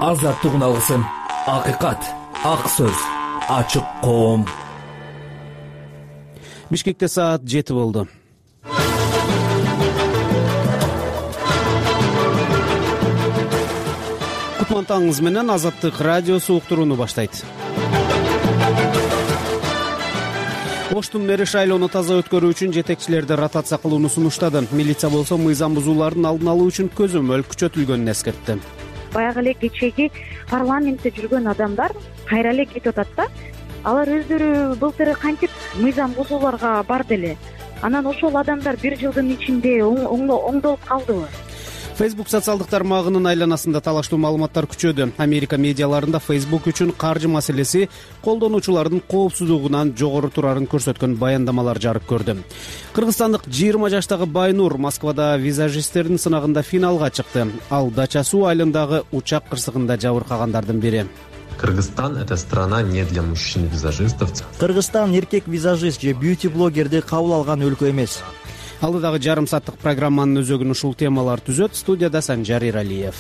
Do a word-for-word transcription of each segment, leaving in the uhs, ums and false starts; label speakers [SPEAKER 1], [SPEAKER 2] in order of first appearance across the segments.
[SPEAKER 1] азаттыгын алгысың. Акыйкат, ак сөз, ачык коом.
[SPEAKER 2] Бишкекте саат жети болду. Кутман таңыңыз менен Азаттык радиосу уктурууну баштайт. Оштун мэри шайлоону таза өткөрүү үчүн жетекчилерди ротация кылууну сунуштады. Милиция болсо мыйзам бузуулардын алдын алуу үчүн көзөмөл күчөтүлгөнүн эскертти.
[SPEAKER 3] Баягы эле кечеги парламентте жүргөн адамдар кайра эле кетип атат да. Алар өздөрү былтыр кантип мыйзам бузууларга барды эле. Анан ошол адамдар бир жылдын ичинде оңдолуп калдыбы?
[SPEAKER 2] Facebook социалдык тармагынын айланасында талаштуу маалыматтар күчөдү. Америка медиаларында Facebook үчүн каржы маселеси колдонуучулардын коопсуздугунан жогору турарын көрсөткөн баяндамалар жарык көрдү. Кыргызстандык жыйырма жаштагы Байнур Москвада визажисттердин сынагында финалга чыкты. Ал Дача-Суу айылындагы учак кырсыгында жабыркагандардын бири.
[SPEAKER 4] Кыргызстан — это страна не для мужчин-визажистов.
[SPEAKER 5] Кыргызстан эркек визажист же бьюти-блогерди кабыл алган өлкө эмес.
[SPEAKER 2] Алдыдагы жарым сааттык программанын өзөгүн ушул темалар түзөт. Студияда Санжар Иралиев.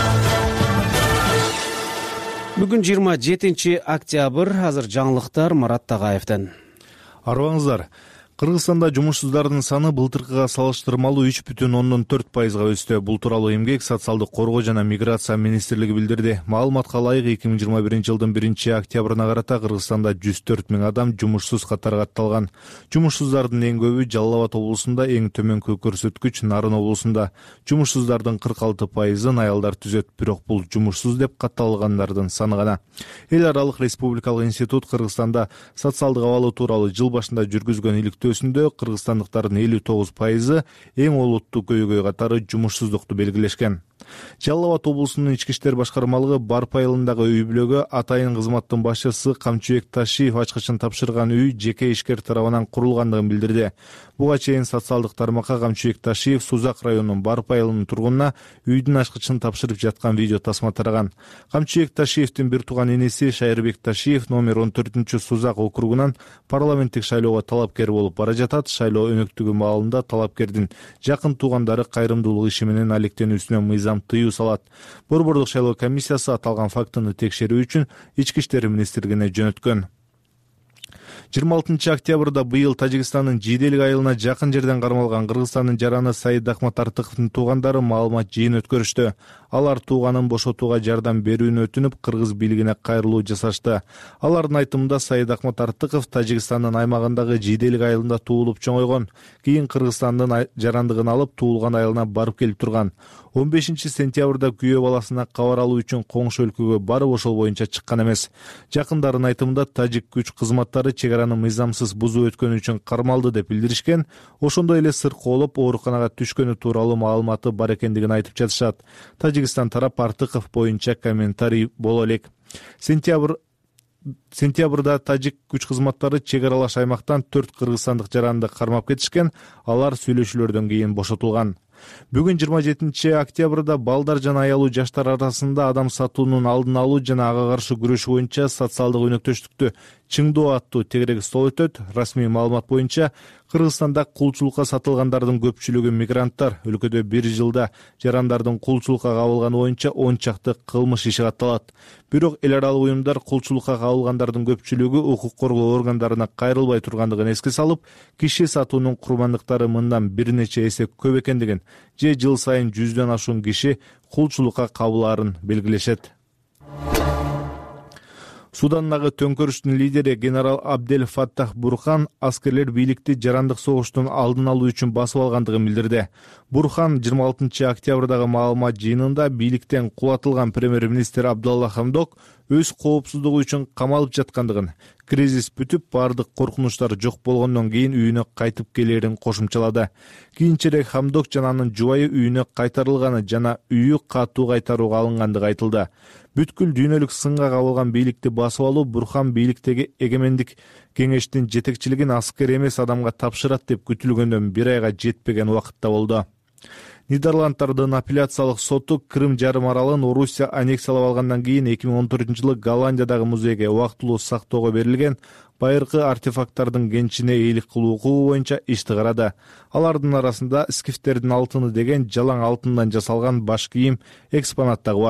[SPEAKER 2] Бүгүн жыйырма жетинчи октябрь. Азыр жаңылыктар Марат Тагаевден.
[SPEAKER 6] Арыбаңыздар. Кыргызстанда жумушсуздардын саны былтыркыга салыштырмалуу үч бүтүн ондон төрт пайызга өстү. Бул тууралуу Эмгек, социалдык коргоо жана миграция министрлиги билдирди. Маалыматка ылайык эки миң жыйырма биринчи жылдын биринчи октябрына карата Кыргызстанда жүз төрт миң адам жумушсуз катарга атталган. Жумушсуздардын эң көбү Жалал Абад облусунда, эң төмөнкү көрсөткүч Нарын облусунда. Жумушсуздардын кырк алты пайызын аялдар түзөт, бирок бул жумушсуз деп катталгандардын саны гана. Эл аралык республикалык институт Кыргызстанда социалдык абалы тууралуу жыл башында жүргүзгөн иликтөө кыргызстандыктардын элүү тогуз пайызы эң олуттуу көйгөй катары жумушсуздукту белгилешкен. Жалал Абад облусунун ички иштер башкармалыгы Барп айылындагы үй бүлөгө атайын кызматтын башчысы Камчыбек Ташиев ачкычын тапшырган үй жеке ишкер тарабынан курулгандыгын билдирди. Буга чейин социалдык тармакка Камчыбек Ташиев Сузак районунун Барп айылынын тургунуна үйдүн ачкычын тапшырып жаткан видео тасма тараган. Камчыбек Ташиевдин бир тууган энеси Шайырбек Ташиев номер он төртүнчү Сузак округунан парламенттик шайлоого талапкер болуп бара жатат. Шайлоо өнөктүгү маалында талапкердин жакын туугандары кайрымдуулук иши менен алектенүүсүнө мыйзам тыюу салат. Борбордук шайлоо комиссиясы аталган фактыны текшерүү үчүн ички иштер министрлигине жөнөткөн. жыйырма алтынчы октябрда быйыл Тажикстандын Жиделик айылына жакын жерден кармалган Кыргызстандын жараны Саид Ахмат Артыковдун туугандары маалымат жыйын өткөрүштү. Алар тууганын бошотууга жардам берүүнү өтүнүп, кыргыз бийлигине кайрылуу жасашты. Алардын айтымында Саид Ахмат Артыков Тажикстандын аймагындагы Жиделик айылында туулуп чоңойгон. Кийин Кыргызстандын жарандыгын алып, туулган айылына барып келип турган. он бешинчи сентябрда күйөө баласына кабар алуу үчүн коңшу өлкөгө барып ошол боюнча чыккан эмес. Жакындардын айтымында тажик күч кызматтары чегараны мыйзамсыз бузуу өткөнү үчүн кармалды деп билдиришкен. Ошондой эле сыркоолоп ооруканага түшкөнү тууралуу маалыматы бар экендигин айтып жатышат. Тажикстан тарап Артыков боюнча комментарий боло элек. Сентябрь Сентябрда тажик күч кызматтары чегаралаш аймактан төрт кыргызстандык жаранды кармап кетишкен. Алар сүйлөшүүлөрдөн кийин бошотулган. Бүгүн жыйырма жетинчи октябрда балдар жана аялуу жаштар арасында адам сатуунун алдын алуу жана ага каршы күрөш боюнча социалдык өнөктөштүктү чыңдоо аттуу тегерек стол өтөт. Расмий маалымат боюнча Кыргызстанда кулчулукка сатылгандардын көпчүлүгү мигранттар. Өлкөдө бир жылда жарандардын кулчулукка кабылганы боюнча он чакты кылмыш иши катталат. Бирок эл аралык уюмдар кулчулукка кабылгандардын көпчүлүгү укук коргоо органдарына кайрылбай тургандыгын эске салып, киши сатуунун курмандыктары мындан бир нече эсе көп экендигин же жыл сайын жүздөн ашуун киши кулчулукка кабылаарын белгилешет. Судандагы төңкөрүштүн лидери генерал Абдел Фаттах Бурхан аскерлер бийликти жарандык согуштун алдын алуу үчүн басып алгандыгын билдирди. Бурхан жыйырма алтынчы октябрдагы маалымат жыйынында бийликтен кулатылган премьер-министр Абдулла Хамдок өз коопсуздугу үчүн камалып жаткандыгын, кризис бүтүп, бардык коркунучтар жок болгондон кийин үйүнө кайтып келерин кошумчалады. Кийинчерээк Хамдок жана анын жубайы үйүнө кайтарылганы жана үйү катуу кайтарууга алынгандыгы айтылды. Бүткүл дүйнөлүк сынга кабылган бийликти басып алуу Бурхан бийликтеги эгемендик кеңештин жетекчилигин аскер эмес адамга тапшырат деп күтүлгөндөн бир айга жетпеген убакытта болду. Нидерланддардын апелляциялык соту Крым жарым аралын Орусия аннексиялап алгандан кийин эки миң он төртүнчү жылы Голландиядагы музейге убактылуу сактоого берилген байыркы артефакттардын кенчине эйлик кылуу укугу боюнча ишти карады. Алардын арасында скифтердин алтыны деген жалаң алтындан жасалган баш кийим экспонат дагы бар.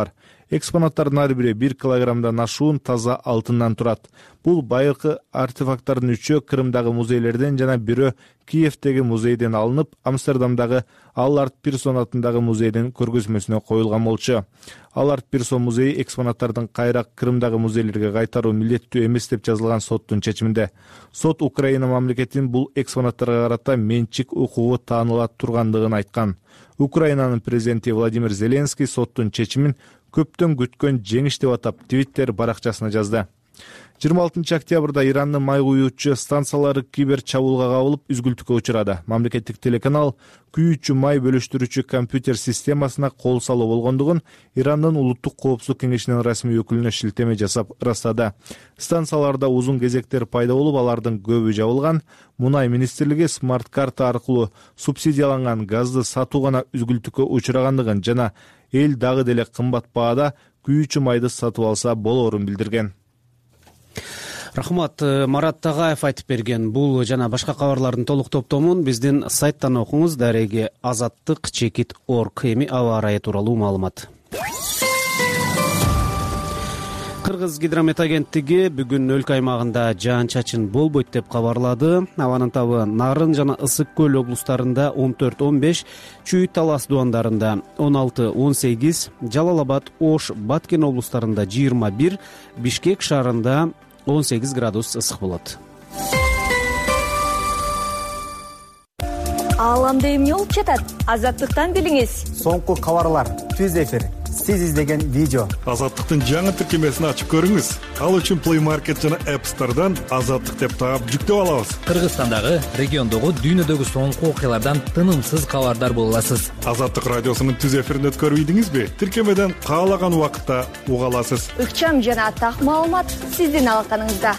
[SPEAKER 6] Экспонаттардын ар бири бир килограммдан ашуун таза алтындан турат. Бул байыркы артефакттардын үчөө Крымдагы музейлерден жана бирөө Киевдеги музейден алынып, Амстердамдагы Аллард Пирсон атындагы музейдин көргөзмөсүнө коюлган болчу. Аллард Пирсон музейи экспонаттардын кайра Крымдагы музейлерге кайтаруу милдеттүү эмес деп жазылган соттун чечиминде. Сот Украина мамлекетинин бул экспонаттарга карата менчик укугу тааныла тургандыгын айткан. Украинанын президенти Владимир Зеленский соттун чечимин көптөн күткөн жеңиш деп атап Твиттер баракчасына жазды. жыйырма алтынчы октябрда Ирандын май куюучу станциялары кибер чабуулга кабылып, үзгүлтүккө учурады. Мамлекеттик телеканал күйүүчү май бөлүштүрүүчү компьютер системасына кол салуу болгондугун Ирандын улуттук коопсуздук кеңешинин расмий өкүлүнө шилтеме жасап ырастады. Станцияларда узун кезектер пайда болуп, алардын көбү жабылган. Мунай министрлиги смарт-карта аркылуу субсидияланган газды сатуу гана үзгүлтүккө учурагандыгын жана эл дагы деле кымбат баада күйүүчү майды сатып алса болоорун билдирген.
[SPEAKER 2] Рахмат, Марат Тагаев айтып берген. Бул жана башка кабарлардын толук топтомун биздин сайттан окуңуз. Дареги азаттык чекит орг. Эми аба ырайы тууралуу маалымат. Кыргыз гидромет агенттиги бүгүн өлкө аймагында жаан-чачын болбойт деп кабарлады. Абанын табы Нарын жана Ысык көл облустарында он төрт он беш, Чүй Талас дуандарында он алты он сегиз, Жалал Абад, Ош, Баткен облустарында жыйырма бир, Бишкек шаарында он сегиз градус ысык болот.
[SPEAKER 7] Ааламда эмне болуп жатат? Азаттыктан билиңиз.
[SPEAKER 8] Соңку кабарлар, түз эфир, сиз издеген видео.
[SPEAKER 9] Азаттыктын жаңы тиркемесин ачып көрүңүз. Ал үчүн Play Market жана App Store'дан Азаттык деп таап жүктөп алабыз.
[SPEAKER 1] Кыргызстандагы, региондогу, дүйнөдөгү соңку окуялардан тынымсыз кабардар боло аласыз.
[SPEAKER 9] Азаттык радиосунун түз эфирин өткөрүп ийдиңизби? Тиркемеден каалаган убакытта уга аласыз.
[SPEAKER 7] Ыкчам жана так маалымат сиздин алаканыңызда.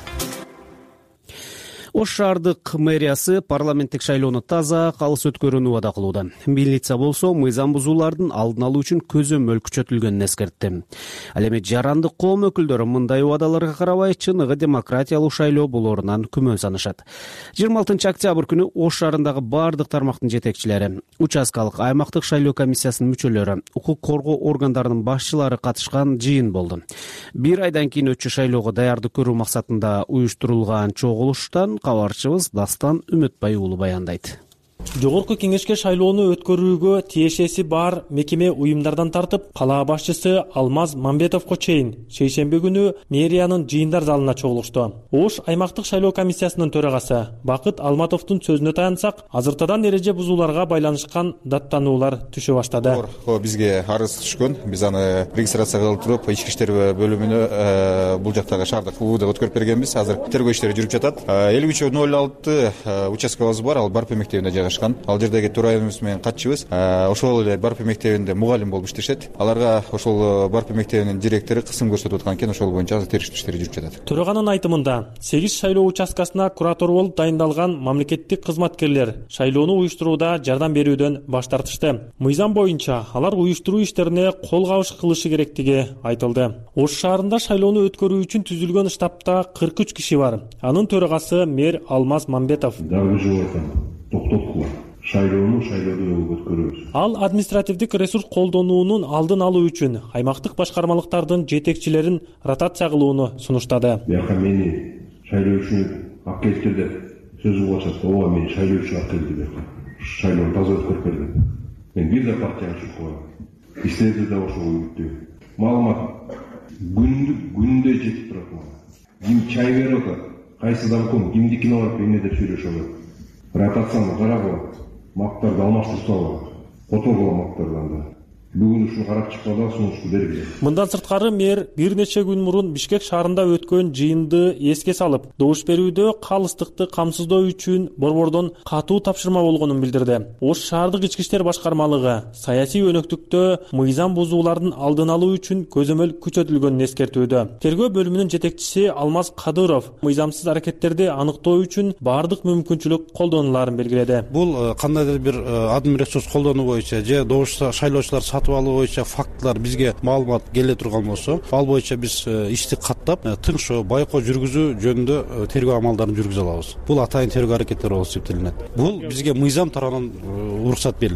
[SPEAKER 2] Ош шаардык мэриясы парламенттик шайлоону таза, калыс өткөрүүнү убада кылууда. Милиция болсо мыйзам бузуулардын алдын алуу үчүн көзөмөл күчөтүлгөнүн эскертти. Ал эми жарандык коом өкүлдөрү мындай убадаларга карабай чыныгы демократиялуу шайлоо болоорунан күмөн санашат. жыйырма алтынчы октябрь күнү Ош шаарындагы бардык тармактын жетекчилери, участкалык аймактык шайлоо комиссиясынын мүчөлөрү, укук коргоо органдарынын башчылары катышкан жыйын болду. Бир айдан кийин өтчү шайлоого даярдык көрүү максатында уюштурулган чогулуштан кабарчыбыз Дастан Үмөтбай уулу баяндайт.
[SPEAKER 10] Жогорку кеңешке шайлоону өткөрүүгө тиешеси бар мекеме уюмдардан тартып, кала башчысы Алмаз Мамбетовго чейин шейшемби күнү мэриянын жыйындар залына чогулушту. Ош аймактык шайлоо комиссиясынын төрагасы Бакыт Алматовдун сөзүнө таянсак, азыртадан эреже бузууларга байланышкан даттануулар түшө баштады.
[SPEAKER 11] Бизге арыз түшкөн, биз аны регистрация кылып туруп, ички иштер бөлүмүнө бул жактагы шаардык УУда өткөрүп бергенбиз. Азыр тергөө иштери жүрүп жатат. элүү үч ноль алты участкабыз бар, ал Барпы мектебинде жайгашкан. Ал жердеги турайыбыз менен катчыбыз. Ошол эле Барпы мектебинде мугалим болуп иштешет. Аларга ошол Барпы мектебинин директору кысым көрсөтүп аткан экен, ошол боюнча азыр териштирүү иштери жүрүп жатат.
[SPEAKER 10] Төраганын айтымында, сегиз шайлоо участкасына куратор болуп дайындалган мамлекеттик кызматкерлер шайлоону уюштурууда жардам берүүдөн баш тартышты. Мыйзам боюнча алар уюштуруу иштерине кол кабыш кылышы керектиги айтылды. Ош шаарында шайлоону өткөрүү үчүн түзүлгөн штабта кырк үч киши бар. Анын төрагасы мэр Алмаз Мамбетов.
[SPEAKER 12] Токтоткула шайлоону шайлоодо өткөрөбүз.
[SPEAKER 10] Ал административдик ресурс колдонуунун алдын алуу үчүн аймактык башкармалыктардын жетекчилерин ротация кылууну сунуштады.
[SPEAKER 12] Бияка мени шайлоочу ак келди деп сөз болчу. Ооба, мен шайлоочу ак келди деп шайлоону таза өткөрүп бердим. Мен бир да партияга чыкпадым. Истеди да ошол үмүттүү. Маалымат күндү күндө жетип турат. Ким чай берип атат, кайсы замком кимдикине барып эмне деп сүйлөшүп атат. Ротацияны карап, мактарды алмаштырып салып, которгон мактардан да. Бүгүн ушуну карап чыкканда сунушту бергиле.
[SPEAKER 10] Мындан сырткары мэр бир нече күн мурун Бишкек шаарында өткөн жыйынды эске салып, добуш берүүдө калыстыкты камсыздоо үчүн борбордон катуу тапшырма болгонун билдирди. Ош шаардык ички иштер башкармалыгы саясий өнөктүктө мыйзам бузуулардын алдын алуу үчүн көзөмөл күчөтүлгөнүн эскертүүдө. Тергөө бөлүмүнүн жетекчиси Алмаз Кадыров мыйзамсыз аракеттерди аныктоо үчүн бардык мүмкүнчүлүк колдонуларын белгиледи.
[SPEAKER 13] Бул кандайдыр бир админ ресурс колдонуу боюнча же добуш шайлоочулар сатып алуу боюнча фактылар бизге маалымат келе турган болсо, ал боюнча биз ишти каттап, тыңшоо, байкоо жүргүзүү жөнүндө тергөө амалдарын жүргүзө алабыз. Бул атайын тергөө аракеттери болуп эсептелинет. Бул бизге мыйзам тарабынан уруксат берилген.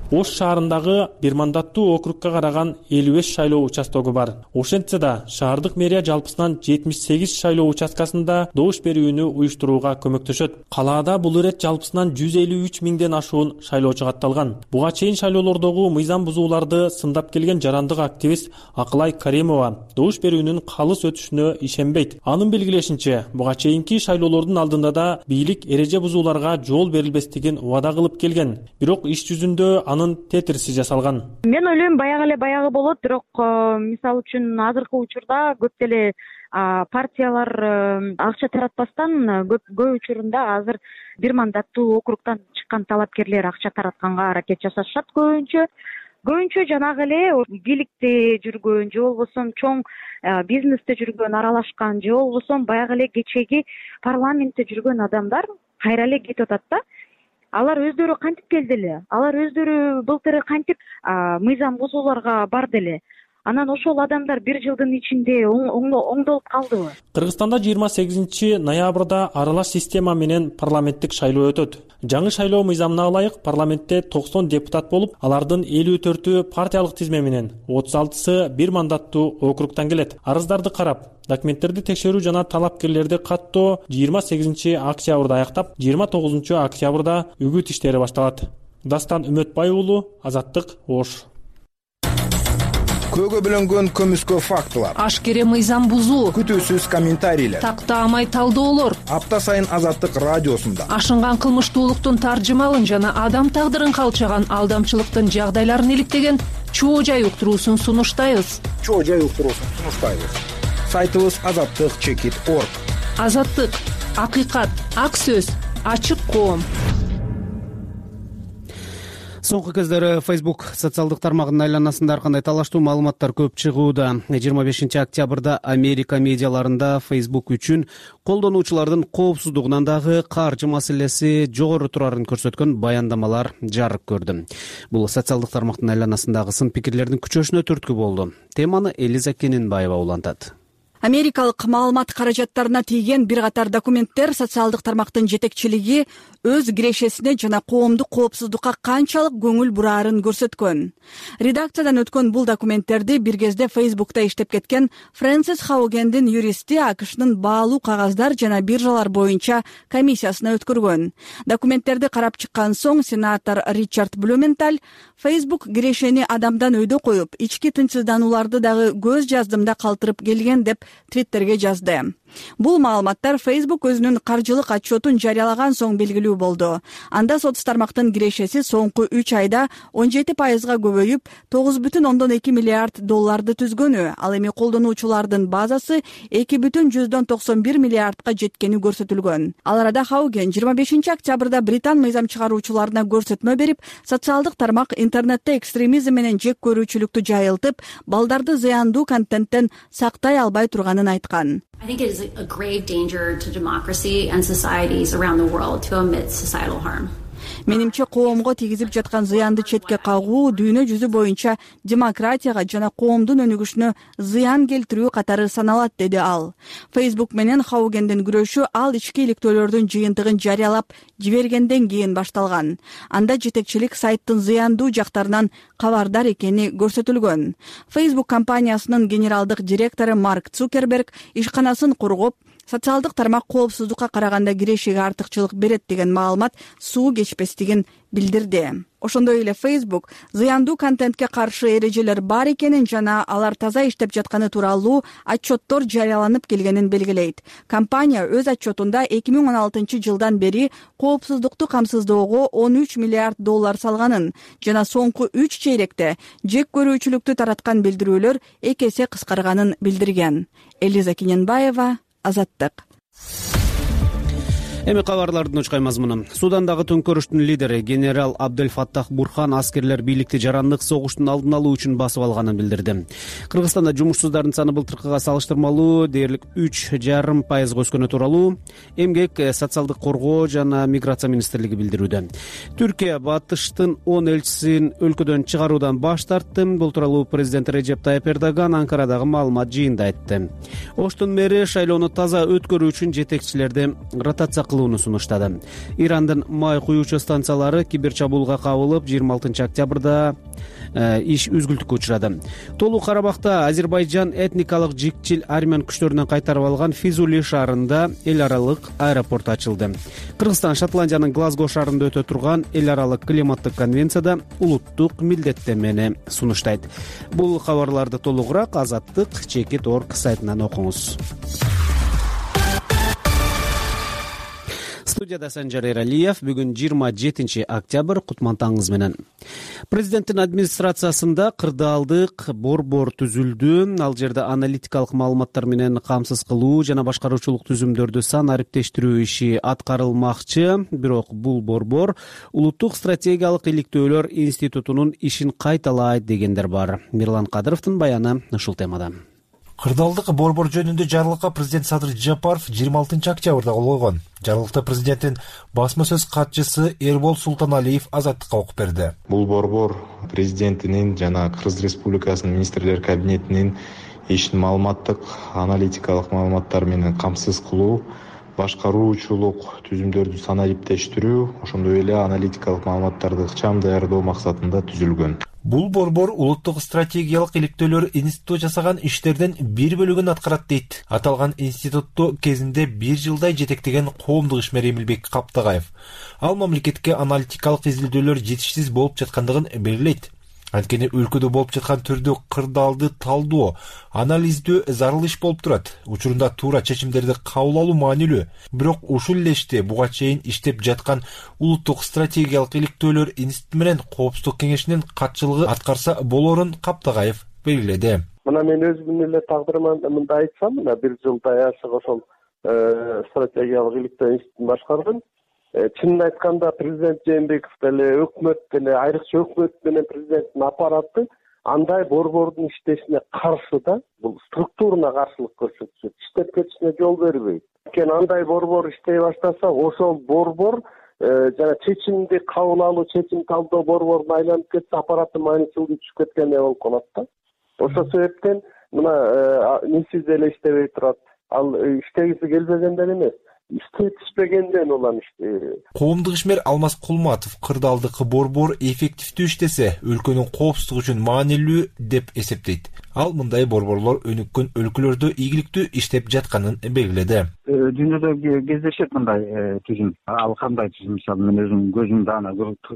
[SPEAKER 10] Ош шаарындагы бир мандаттуу округка караган элүү беш шайлоо участогу бар. Ошентсе да шаардык мэрия жалпысынан жетимиш сегиз шайлоо участкасында добуш берүүнү уюштурууга көмөктөшөт. Калаада бул ирет жалпысынан жүз элүү үч миңден ашуун шайлоочу катталган. Буга чейин шайлоолордогу мыйзам бузууларды сындап келген жарандык активист Акылай Каримова добуш берүүнүн калыс өтүшүнө ишенбейт. Анын белгилешинче, буга чейинки шайлоолордун алдында да бийлик эреже бузууларга жол берилбестигин убада кылып келген. Бирок иш жүзүндө анын тетириси жасалган.
[SPEAKER 3] Мен ойлойм баягы эле баягы болот, бирок мисалы үчүн азыркы учурда көп деле партиялар акча таратпастан көп учурунда азыр бир мандаттуу округтан чыккан талапкерлер акча таратканга аракет жасашат көбүнчө. Көбүнчө жанагы эле бийликте жүргөн же болбосо чоң бизнесте жүргөн, аралашкан же болбосо баягы эле кечеги парламентте жүргөн адамдар кайра эле кетип атат да. Алар өздөрү кантип келди эле? Алар өздөрү былтыр кантип мыйзам бузууларга барды эле? Анан ошол адамдар бир жылдын ичинде оңдолуп калдыбы?
[SPEAKER 10] Кыргызстанда жыйырма сегизинчи ноябрда аралаш система менен парламенттик шайлоо өтөт. Жаңы шайлоо мыйзамына ылайык парламентте токсон депутат болуп, алардын элүү төртү партиялык тизме менен, отуз алтысы бир мандаттуу округтан келет. Арыздарды карап, документтерди текшерүү жана талапкерлерди каттоо жыйырма сегизинчи октябрда аяктап, жыйырма тогузунчу октябрда үгүт иштери башталат. Дастан Үмөтбай уулу, Азаттык, Ош.
[SPEAKER 14] Көөгө бөлөнгөн көмүскө фактылар,
[SPEAKER 15] ашкере мыйзам бузуу,
[SPEAKER 14] күтүүсүз комментарийлер,
[SPEAKER 15] тактаамай талдоолор
[SPEAKER 14] апта сайын Азаттык радиосунда
[SPEAKER 15] ашынган кылмыштуулуктун таржымалын жана адам тагдырын калчаган алдамчылыктын жагдайларын иликтеген чоо жай уктуруусун сунуштайбыз.
[SPEAKER 14] Чоо жай уктуруусун сунуштайбыз. Сайтыбыз азаттык чекит точка орг.
[SPEAKER 15] Азаттык, акыйкат, ак сөз, ачык коом.
[SPEAKER 2] Соңку кездери Facebook социалдык тармагынын айланасында ар кандай талаштуу маалыматтар көп чыгууда. жыйырма бешинчи октябрда Америка медиаларында Facebook үчүн колдонуучулардын коопсуздугунан дагы каржы маселеси жогору турарын көрсөткөн баяндамалар жарык көрдү. Бул социалдык тармактын айланасындагы сын пикирлердин күчөшүнө түрткү болду. Теманы Элиза Кененбаева улантат.
[SPEAKER 16] Америкалык маалымат каражаттарына тийген бир катар документтер социалдык тармактын жетекчилиги өз кирешесине жана коомдук коопсуздукка канчалык көңүл бураарын көрсөткөн. Редакциядан өткөн бул документтерди бир кезде Facebook'та иштеп кеткен Фрэнсис Хаугендин юристи АКШнын баалуу кагаздар жана биржалар боюнча комиссиясына өткөргөн. Документтерди карап чыккан соң сенатор Ричард Блюменталь Facebook кирешени адамдан өйдө коюп, ички тынчсызданууларды дагы көз жаздымда калтырып келген деп Твиттерге жазды. Бул маалыматтар Facebook өзүнүн каржылык отчетун жарыялаган соң белгилүү болду. Анда соц тармактын кирешеси соңку үч айда он жети пайызга көбөйүп, тогуз бүтүн ондон эки миллиард долларды түзгөнү, ал эми колдонуучулардын базасы эки бүтүн жүздөн токсон бир миллиардка жеткени көрсөтүлгөн. Ал арада Хауген жыйырма бешинчи октябрда Британ мыйзам чыгаруучуларына көрсөтмө берип, социалдык тармак интернетте экстремизм менен жек көрүүчүлүктү жайылтып, балдарды зыяндуу контенттен сактай албай турганын айткан.
[SPEAKER 17] I think it is a grave danger to democracy and societies around the world to omit societal harm.
[SPEAKER 16] Менимче коомго тийгизип жаткан зыянды четке кагуу дүйнө жүзү боюнча демократияга жана коомдун өнүгүшүнө зыян келтирүү катары саналат, деди ал. Facebook менен Хаугендин күрөшү ал ички иликтөөлөрдүн жыйынтыгын жарыялап жибергенден кийин башталган. Анда жетекчилик сайттын зыяндуу жактарынан кабардар экени көрсөтүлгөн. Facebook компаниясынын генералдык директору Марк Цукерберг ишканасын кургоп, социалдык тармак коопсуздукка караганда кирешиге артыкчылык берет деген маалымат суу кечпестигин билдирди. Ошондой эле Facebook зыяндуу контентке каршы эрежелер бар экенин жана алар таза иштеп жатканы тууралуу отчеттор жарыяланып келгенин белгилейт. Компания өз отчетунда эки миң он алтынчы жылдан бери коопсуздукту камсыздоого он үч миллиард доллар салганын жана соңку үч чейректе жек көрүүчүлүктү тараткан билдирүүлөр эки эсе кыскарганын билдирген. Элиза Кененбаева, Азаттык.
[SPEAKER 2] Эми кабарлардын учкай мазмуну. Судандагы төңкөрүштүн лидери генерал Абдель Фаттах Бурхан аскерлер бийликти жарандык согуштун алдын алуу үчүн басып алганын билдирди. Кыргызстанда жумушсуздардын саны былтыркыга салыштырмалуу дээрлик үч жарым пайызга өскөнү тууралуу Эмгек, социалдык коргоо жана миграция министрлиги билдирүүдө. Түркия батыштын он элчисин өлкөдөн чыгаруудан баш тартты. Бул тууралуу президент Режеп Тайып Эрдоган Анкарадагы маалымат жыйынында айтты. Оштун мэри шайлоону таза өткөрүү үчүн жетекчилерди ротация кылууну сунуштады. Ирандын май куюучу станциялары кибер чабуулга кабылып, жыйырма алтынчы октябрда иш үзгүлтүккө учурады. Толук Карабахта Азербайжан этникалык жикчил армян күчтөрүнөн кайтарып алган Физули шаарында эл аралык аэропорт ачылды. Кыргызстан Шотландиянын Глазго шаарында өтө турган эл аралык климаттык конвенцияда улуттук милдеттенмени сунуштайт. Бул кабарларды толугураак Азаттык чекит точка орг сайтынан окуңуз. Студияда Санжар Эралиев. Бүгүн жыйырма жетинчи октябрь, кутмантаңыз менен. Президенттин администрациясында кырдаалдык борбор түзүлдү. Ал жерде аналитикалык маалыматтар менен камсыз кылуу жана башкаруучулук түзүмдөрдү санариптештирүү иши аткарылмакчы. Бирок бул борбор улуттук стратегиялык иликтөөлөр институтунун ишин кайталайт дегендер бар. Мирлан Кадыровдун баяны ушул темада.
[SPEAKER 18] Кырдаалдык борбор жөнүндө жарлыкка президент Садыр Жапаров жыйырма алтынчы октябрда кол койгон. Жарлыкта президенттин басма сөз катчысы Эрбол Султаналиев Азаттыкка окуп берди.
[SPEAKER 19] Бул борбор президентинин жана Кыргыз Республикасынын министрлер кабинетинин ишин маалыматтык, аналитикалык маалыматтар менен камсыз кылуу, башкаруучулук түзүмдөрдү санариптештирүү, ошондой эле аналитикалык маалыматтарды ыкчам даярдоо максатында түзүлгөн.
[SPEAKER 18] Бул борбор улуттук стратегиялык иликтөөлөр институту жасаган иштерден бир бөлүгүн аткарат дейт. Аталган институтту кезинде бир жылдай жетектеген коомдук ишмер Эмилбек Каптагаев. Ал мамлекетке аналитикалык изилдөөлөр жетишсиз болуп жаткандыгын белгилейт. Анткени өлкөдө болуп жаткан түрдүү кырдаалды талдоо, анализдөө зарыл иш болуп турат. Учурунда туура чечимдерди кабыл алуу маанилүү. Бирок ушул эле иште буга чейин иштеп жаткан улуттук стратегиялык иликтөөлөр институту менен коопсуздук кеңешинин катчылыгы аткарса болорун Каптагаев белгиледи.
[SPEAKER 20] Мына мен өзүмдүн эле тагдырымда мындай айтсам, мына бир жылдай ашык ошол стратегиялык иликтөө институтун башкардым. Чынын айтканда президент Жээнбеков деле өкмөт деле айрыкча өкмөт менен президенттин аппараты андай борбордун иштешине каршы да, бул структурына каршылык көрсөтүшөт, иштеп кетишине жол бербейт. Экен андай борбор иштей баштаса, ошол борбор жана чечимди кабыл алуу, чечим талдоо борборуна айланып кетсе, аппараттын маанисиздиги түшүп кеткендей болуп калат да. Ошол себептен мына несиз эле иштебей турат. Ал иштегиси келбегенден эмес, иштетишпегенден улам ишти.
[SPEAKER 18] Коомдук ишмер Алмаз Кулматов кырдаалдык борбор эффективдүү иштесе, өлкөнүн коопсуздугу үчүн маанилүү деп эсептейт. Ал мындай борборлор өнүккөн өлкөлөрдө ийгиликтүү иштеп жатканын белгиледи.
[SPEAKER 21] Дүйнөдө кездешет мындай түзүм. Ал кандай түзүм? Мисалы, мен өзүм көзүмдө ана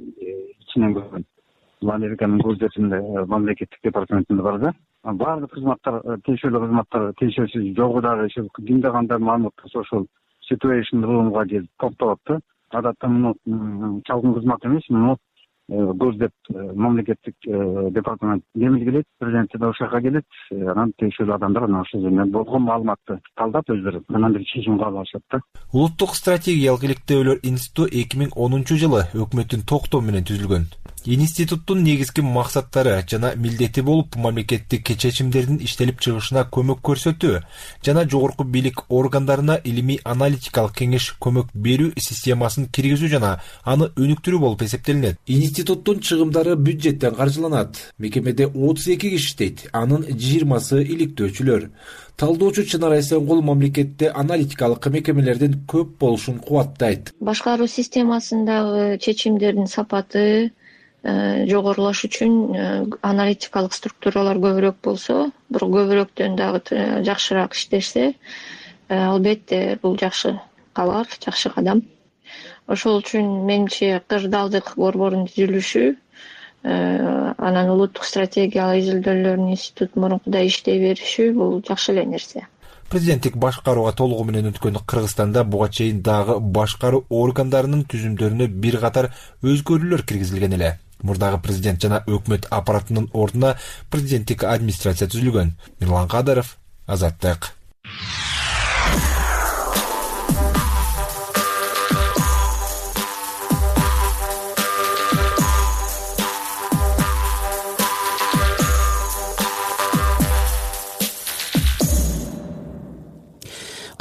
[SPEAKER 21] ичинен көргөм. Американын көздөсүндө мамлекеттик департаментинде бар да. Баардык кызматтар, тиешелүү кызматтар тиешеси жогу дагы кимде кандай маалымат болсо ошол situation roomга келип топтолот да. Адатта муну чалгын кызмат эмес, муну көздөп мамлекеттик департамент эмилгилейт, президент да ошол жака келет, анан тиешелүү адамдар анан ошол жерден болгон маалыматты талдап өздөрү анан бир чечим кабыл алышат да.
[SPEAKER 18] Улуттук стратегиялык иликтөөлөр институту эки миң онунчу жылы өкмөттүн токтоо менен түзүлгөн. Институттун негизги максаттары жана милдети болуп, мамлекеттик чечимдердин иштелип чыгышына көмөк көрсөтүү жана жогорку бийлик органдарына илимий аналитикалык кеңеш көмөк берүү системасын киргизүү жана аны өнүктүрүү болуп эсептелинет.
[SPEAKER 1] Институттун чыгымдары бюджеттен каржыланат. Мекемеде отуз эки киши иштейт, анын жыйырмасы иликтөөчүлөр. Талдоочу Чынар Айсенгул мамлекетте аналитикалык мекемелердин көп болушун кубаттайт.
[SPEAKER 22] Башкаруу системасындагы чечимдердин сапаты жогорулаш үчүн аналитикалык структуралар көбүрөөк болсо, бирок көбүрөөктөн дагы жакшыраак иштешсе, албетте бул жакшы кабар, жакшы кадам. Ошол үчүн менимче кырдаалдык борбордун түзүлүшү, анан улуттук стратегиялык изилдөөлөрдүн институту мурункудай иштей бериши бул жакшы эле нерсе.
[SPEAKER 18] Президенттик башкарууга толугу менен өткөн Кыргызстанда буга чейин дагы башкаруу органдарынын түзүмдөрүнө бир катар өзгөрүүлөр киргизилген эле. Мурдагы президент жана өкмөт аппаратынын ордуна президенттик администрация түзүлгөн. Мирлан Кадыров, Азаттык.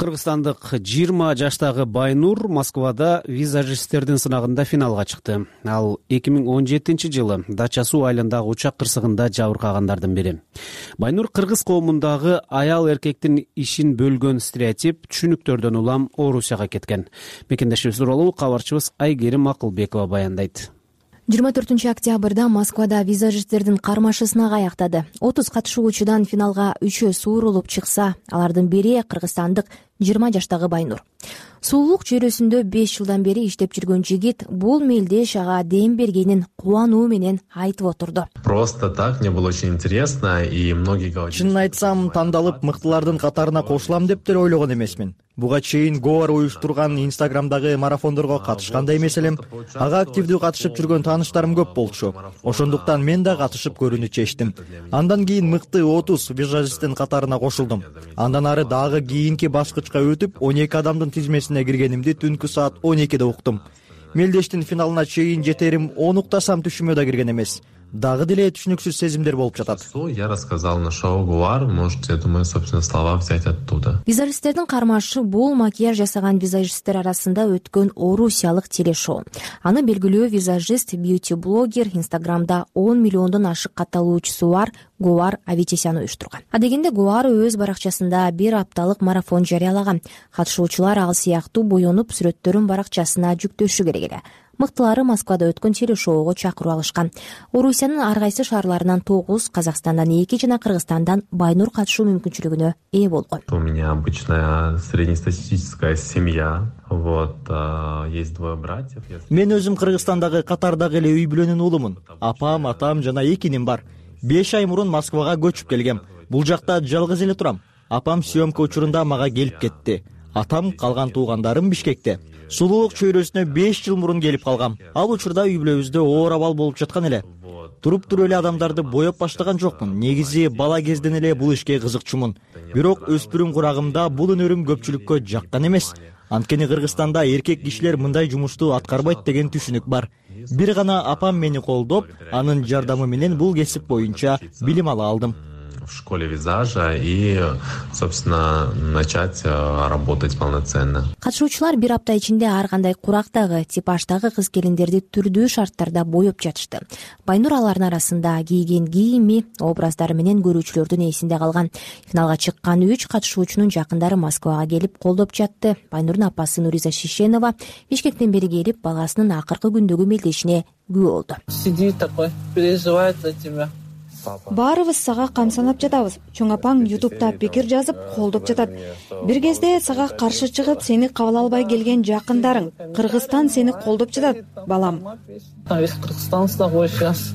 [SPEAKER 2] Кыргызстандык жыйырма жаштагы Байнур Москвада визажисттердин сынагында финалга чыкты. Ал эки миң он жетинчи жылы Дача суу айылындагы учак кырсыгында жабыркагандардын бири. Байнур кыргыз коомундагы аял эркектин ишин бөлгөн стереотип түшүнүктөрдөн улам Орусияга кеткен. Мекендешибиз тууралуу кабарчыбыз Айгерим Акылбекова баяндайт.
[SPEAKER 4] жыйырма төртүнчү октябрда Москвада визажисттердин кармашы сынагы аяктады. отуз катышуучудан финалга үчөө суурулуп чыкса, алардын бири кыргызстандык жыйырма жаштагы Байнур. Суулук чөйрөсүндө беш жылдан бери иштеп жүргөн жигит бул мелдеш ага дем бергенин кубануу менен айтып отурду.
[SPEAKER 5] Просто так, мне было очень интересно, и многие говорили.
[SPEAKER 23] Чынын айтсам, тандалып мыктылардын катарына кошулам деп деле ойлогон эмесмин. Буга чейин Гоар уюштурган Инстаграмдагы марафондорго катышкандай эмес элем. Ага активдүү катышып жүргөн тааныштарым көп болчу. Ошондуктан мен да катышып көрүүнү чечтим. Андан кийин мыкты отуз визажисттин катарына кошулдум. Андан ары дагы кийинки баскычка өтүп, он эки адамдын тизмесине киргенимди түнкү саат он экиде уктум. Мелдештин финалына чейин жетерим он уктасам түшүмө да кирген эмес. Дагы деле түшүнүксүз сезимдер болуп жатат.
[SPEAKER 5] Я рассказал на шоу Гуар, можете, я думаю, собственно, слова взять оттуда.
[SPEAKER 4] Визажисттердин кармашы бул макияж жасаган визажисттер арасында өткөн орусиялык телешоу. Аны белгилүү визажист, бьюти-блогер Инстаграмда он миллиондон ашык катталуучусу бар Гуар Аветисян уюштурган. Адегенде Гуар өз баракчасында бир апталык марафон жарыялаган. Катышуучулар ал сыяктуу боенуп сүрөттөрүн баракчасына жүктөшү керек эле. Мыктылары Москвада өткөн телешоуга чакыруу алышкан. Орусиянын ар кайсы шаарларынан тогуз, Казакстандан эки жана Кыргызстандан Байнур катышуу мүмкүнчүлүгүнө ээ болгон.
[SPEAKER 5] У меня обычная среднестатистическая семья. Вот, есть двое братьев.
[SPEAKER 23] Мен өзүм Кыргызстандагы катардагы эле үй бүлөнүн уулумун. Апам, атам жана эки иним бар. беш ай мурун Москвага көчүп келгем. Бул жакта жалгыз эле турам. Апам съемка учурунда мага келип кетти. Атам, калган туугандарым Бишкекте. Сулуулук чөйрөсүнө беш жыл мурун келип калгам. Ал учурда үй бүлөбүздө оор абал болуп жаткан эле. Туруп туруп эле адамдарды боеп баштаган жокмун. Негизи бала кезден эле бул ишке кызыкчумун. Бирок өспүрүм курагымда бул өнөрүм көпчүлүккө жаккан эмес. Анткени Кыргызстанда эркек кишилер мындай жумушту аткарбайт деген түшүнүк бар. Бир гана апам мени колдоп, анын жардамы менен бул кесип боюнча билим ала алдым.
[SPEAKER 5] В школе визажа и, собственно, начать работать полноценно.
[SPEAKER 4] Катышуучулар бир апта ичинде ар кандай курактагы, типаждагы кыз-келиндерди түрдүү шарттарда боеп жатышты. Байнур алардын арасында кийген кийими, образдары менен көрүүчүлөрдүн эсинде калган. Финалга чыккан үч катышуучунун жакындары Москвага келип колдоп жатты. Байнурдун апасы Нуриза Шишенова Бишкектен бери келип, баласынын акыркы күндөгү мелдешине күбө болду.
[SPEAKER 24] Сидит такой, переживает за тебя.
[SPEAKER 25] Баарыбыз сага камсанап жатабыз. Чоң апаң ютубта пикир жазып, колдоп жатат. Бир кезде сага каршы чыгып, сени кабыл албай келген жакындарың, Кыргызстан сени колдоп жатат, балам.
[SPEAKER 24] Весь Кыргызстан с тобой сейчас.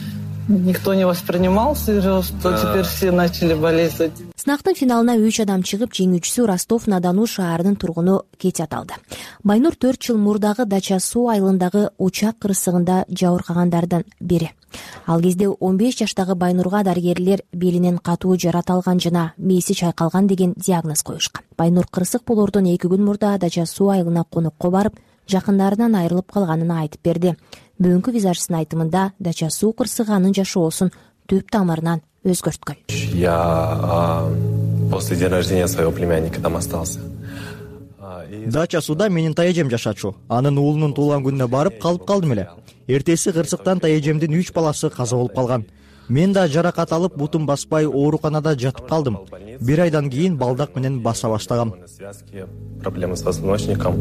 [SPEAKER 24] Никто не воспринимал всерьез, что теперь все начали болеть.
[SPEAKER 4] Сынактын финалына үч адам чыгып, жеңүүчүсү Ростов-на-Дону шаарынын тургуну Кетя аталды. Байнур төрт жыл мурдагы Дача суу айылындагы учак кырсыгында жабыркагандардан бири. Ал кезде он беш жаштагы Байнурга дарыгерлер белинен катуу жарат алган жана мээси чайкалган деген диагноз коюшкан. Байнур кырсык болордон эки күн мурда Дача суу айылына конокко барып, жакындарынан айрылып калганын айтып берди. Бүгүнкү визажисттин айтымында Дача суу кырсыгы анын жашоосун түп тамырынан өзгөрткөн.
[SPEAKER 5] Я после дня рождения своего племянника там остался.
[SPEAKER 23] Дача сууда менин тайэжем жашачу. Анын уулунун туулган күнүнө барып калып калдым эле. Эртеси кырсыктан тайэжемдин үч баласы каза болуп калган. Мен да жаракат алып, бутум баспай ооруканада жатып калдым. Бир айдан кийин балдак менен баса баштагам.
[SPEAKER 5] Проблемы с позвоночником.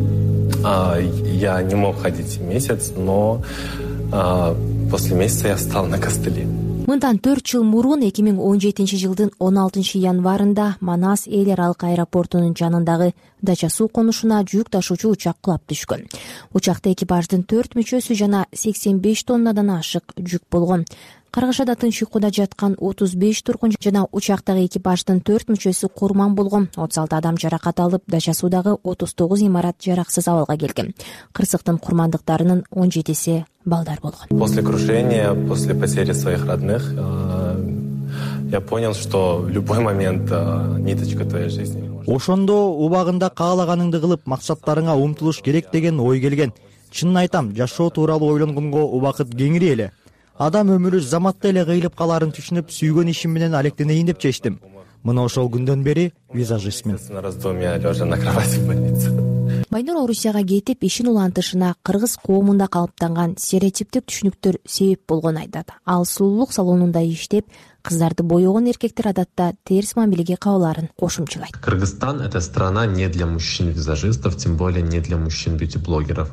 [SPEAKER 5] Я не мог ходить месяц, но после месяца я встал на костыли.
[SPEAKER 4] Мындан төрт жыл мурун эки миң он жетинчи жылдын он алтынчы январында Манас эл аралык аэропортунун жанындагы Дача суу конушуна жүк ташуучу учак кулап түшкөн. Учакта экипаждын төрт мүчөсү жана сексен беш тоннадан ашык жүк болгон. Каргашада тынч уйкуда жаткан отуз беш тургун жана учактагы экипаждын төрт мүчөсү курман болгон. отуз алты адам жаракат алып, Дача суудагы отуз тогуз имарат жараксыз абалга келген. Кырсыктын курмандыктарынын он жетиси балдар болгон.
[SPEAKER 5] После крушения, после потери своих родных, я понял, что в любой момент ниточка твоей жизни.
[SPEAKER 23] Ошондо убагында каалаганыңды кылып, максаттарыңа умтулуш керек деген ой келген. Чынын айтам, жашоо тууралуу ойлонгонго убакыт кеңири эле. Адам өмүрү заматта эле кыйылып каларын түшүнүп, сүйгөн ишим менен алектенейин деп чечтим. мына ошол күндөн бери визажистмин.
[SPEAKER 4] Байнур Орусияга кетип ишин улантышына кыргыз коомунда калыптанган стереотиптик түшүнүктөр себеп болгонун айтат. Ал сулуулук салонунда иштеп, кыздарды боёгон эркектер адатта терс мамилеге кабыларын кошумчалайт.
[SPEAKER 5] Кыргызстан — это страна не для мужчин-визажистов, тем более не для мужчин-бьюти-блогеров.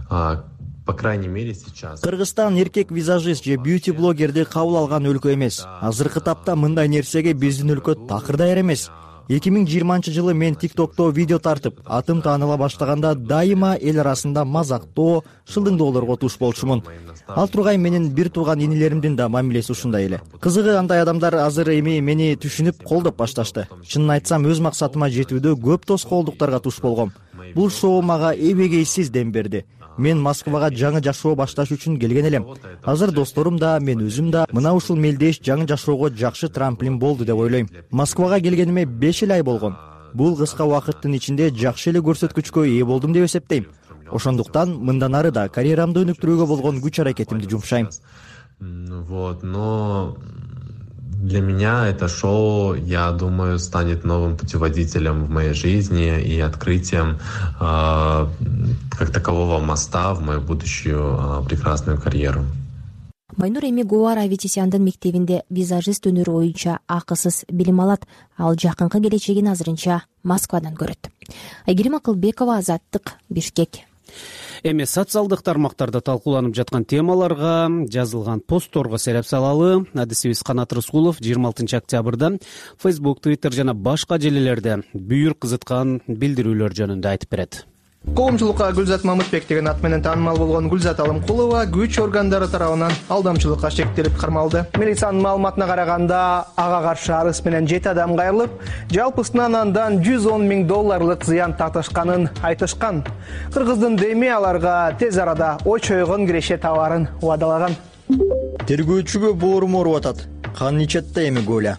[SPEAKER 5] По крайней мере, сейчас.
[SPEAKER 23] Кыргызстан эркек визажист же бьюти-блогерди кабыл алган өлкө эмес. Азыркы тапта мындай нерсеге биздин өлкө такыр даяр эмес. эки миң жыйырманчы жылы мен тиктокто видео тартып, атым тааныла баштаганда дайыма эл арасында мазактоо, шылдыңдоолорго туш болчумун. Ал тургай менин бир тууган инилеримдин да мамилеси ушундай эле. Кызыгы, андай адамдар азыр эми мени түшүнүп колдоп башташты. Чынын айтсам, өз максатыма жетүүдө көп тоскоолдуктарга туш болгом. Бул шоу мага эбегейсиз дем берди. Мен Москвага жаңы жашоо башташ үчүн келген элем. Азыр досторум да, мен өзүм да мына ушул мелдеш жаңы жашоого жакшы трамплин болду деп ойлойм. Москвага келгениме беш эл ай болгон. Бул кыска убакыттын ичинде жакшы эле көрсөткүчкө ээ болдум деп эсептейм. Ошондуктан мындан ары да карьерамды өнүктүрүүгө болгон күч аракетимди жумшайм.
[SPEAKER 5] Вот, но для меня это шоу, я думаю, станет новым путеводителем в моей жизни и открытием э, как такового моста в мою будущую э, прекрасную карьеру.
[SPEAKER 4] Байнур эми Гуар Аветисяндын мектебинде визажист өнөрү боюнча акысыз билим алат. Ал жакынкы келечегин азырынча Москвадан көрөт. Айгерим Акылбекова, Азаттык, Бишкек.
[SPEAKER 2] Эми социалдык тармактарда талкууланып жаткан темаларга, жазылган постторго сереп салалы. Адисибиз Канат Рыскулов жыйырма алтынчы октябрда Facebook, Twitter жана башка желилерде бүйүр кызыткан билдирүүлөр жөнүндө айтып берет.
[SPEAKER 6] Коомчулукка Гүлзат Мамытбек деген ат менен таанымал болгон Гүлзат Алымкулова күч органдары тарабынан алдамчылыкка шектелип кармалды. Милициянын маалыматына караганда, ага каршы арыз менен жети адам кайрылып, жалпысынан андан жүз он миң долларлык зыян тартышканын айтышкан. Кыргыздын деми аларга тез арада очойгон киреше табарын убадалаган.
[SPEAKER 23] Тергөөчүгө боорум ооруп атат. Кан ичетте эми Голя.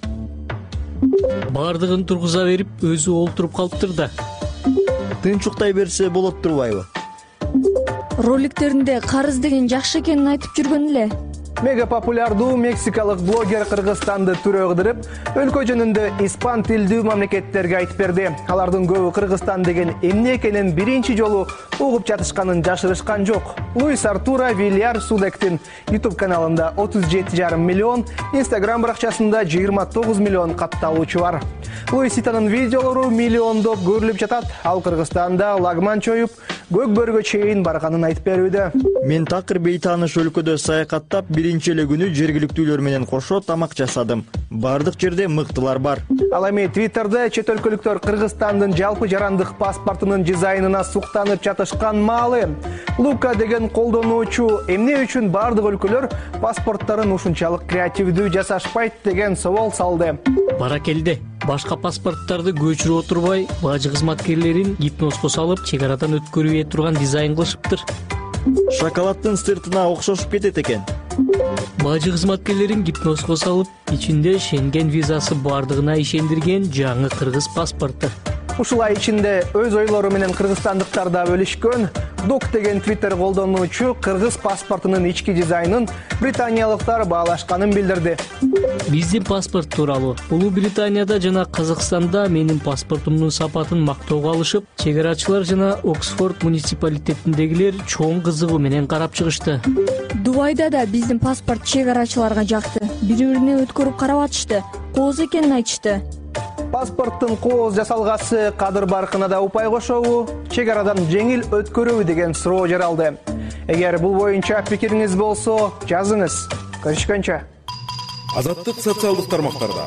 [SPEAKER 7] Бардыгын тургуза берип, өзү олтуруп калыптыр да.
[SPEAKER 23] Тынчуктай берсе болот турбайбы?
[SPEAKER 8] Роликтеринде карыз деген жакшы экенин айтып жүргөн эле.
[SPEAKER 6] Мега популярдуу мексикалык блогер Кыргызстанды түрөгдүрүп, өлкө жөнүндө испан тилдүү мамлекеттерге айтып берди. Алардын көбү Кыргызстан деген эмне экенин биринчи жолу угуп жатышканын жашырышкан жок. Луис Артуро Вильяр Судектин YouTube каналында отуз жети жарым миллион, Instagram баракчасында жыйырма тогуз миллион катталуучу бар. Луиситанын видеолору миллиондоп көрүлүп жатат. Ал Кыргызстанда лагман чоюп, көкбөргө чейин барганын айтып берүүдө.
[SPEAKER 23] Мен такыр бейтааныш өлкөдө саякаттап, биринчи эле күнү жергиликтүүлөр менен кошо тамак жасадым. Бардык жерде мыктылар бар.
[SPEAKER 6] Ал эми Twitter'да чет өлкөлүктөр Кыргызстандын жалпы жарандык паспортунун дизайнына суктанып жатышкан маалы. Лука деген колдонуучу эмне үчүн бардык өлкөлөр паспорттарын ушунчалык креативдүү жасашпайт деген собол салды.
[SPEAKER 7] Баракелде, башка паспорттарды көчүрүп отурбай, бажы кызматкерлерин гипнозго салып, чек арадан өткөрүбөй турган дизайн кылышыптыр.
[SPEAKER 23] Шоколаддын сыртына окшошуп кетет экен.
[SPEAKER 7] Бажы кызматкерлерин гипнозго салып, ичинде Шенген визасы бардыгына ишендирген жаңы кыргыз паспорту.
[SPEAKER 6] Ушулай ичинде өз ойлору менен кыргызстандыктар да бөлүшкөн. Док деген Twitter колдонуучу кыргыз паспортунун ички дизайнын британиялыктар баалашканын билдирди.
[SPEAKER 7] Биздин паспорт тууралуу Улуу Британияда жана Казакстанда менин паспортумдун сапатын мактоого алышып, чек арачылар жана Оксфорд муниципалитетиндегилер чоң кызыгуу менен карап чыгышты.
[SPEAKER 8] Дубайда да биздин паспорт чек арачыларга жакты. Бири-бирине өткөрүп карап атышты. Кооз экенин айтышты.
[SPEAKER 6] Паспорттун кооз жасалгасы кадыр баркына да упай кошобу, чек арадан жеңил өткөрүүбү деген суроо жаралды. Эгер бул боюнча пикириңиз болсо, жазыңыз. Көрүшкөнчө.
[SPEAKER 14] Азаттык социалдык тармактарда.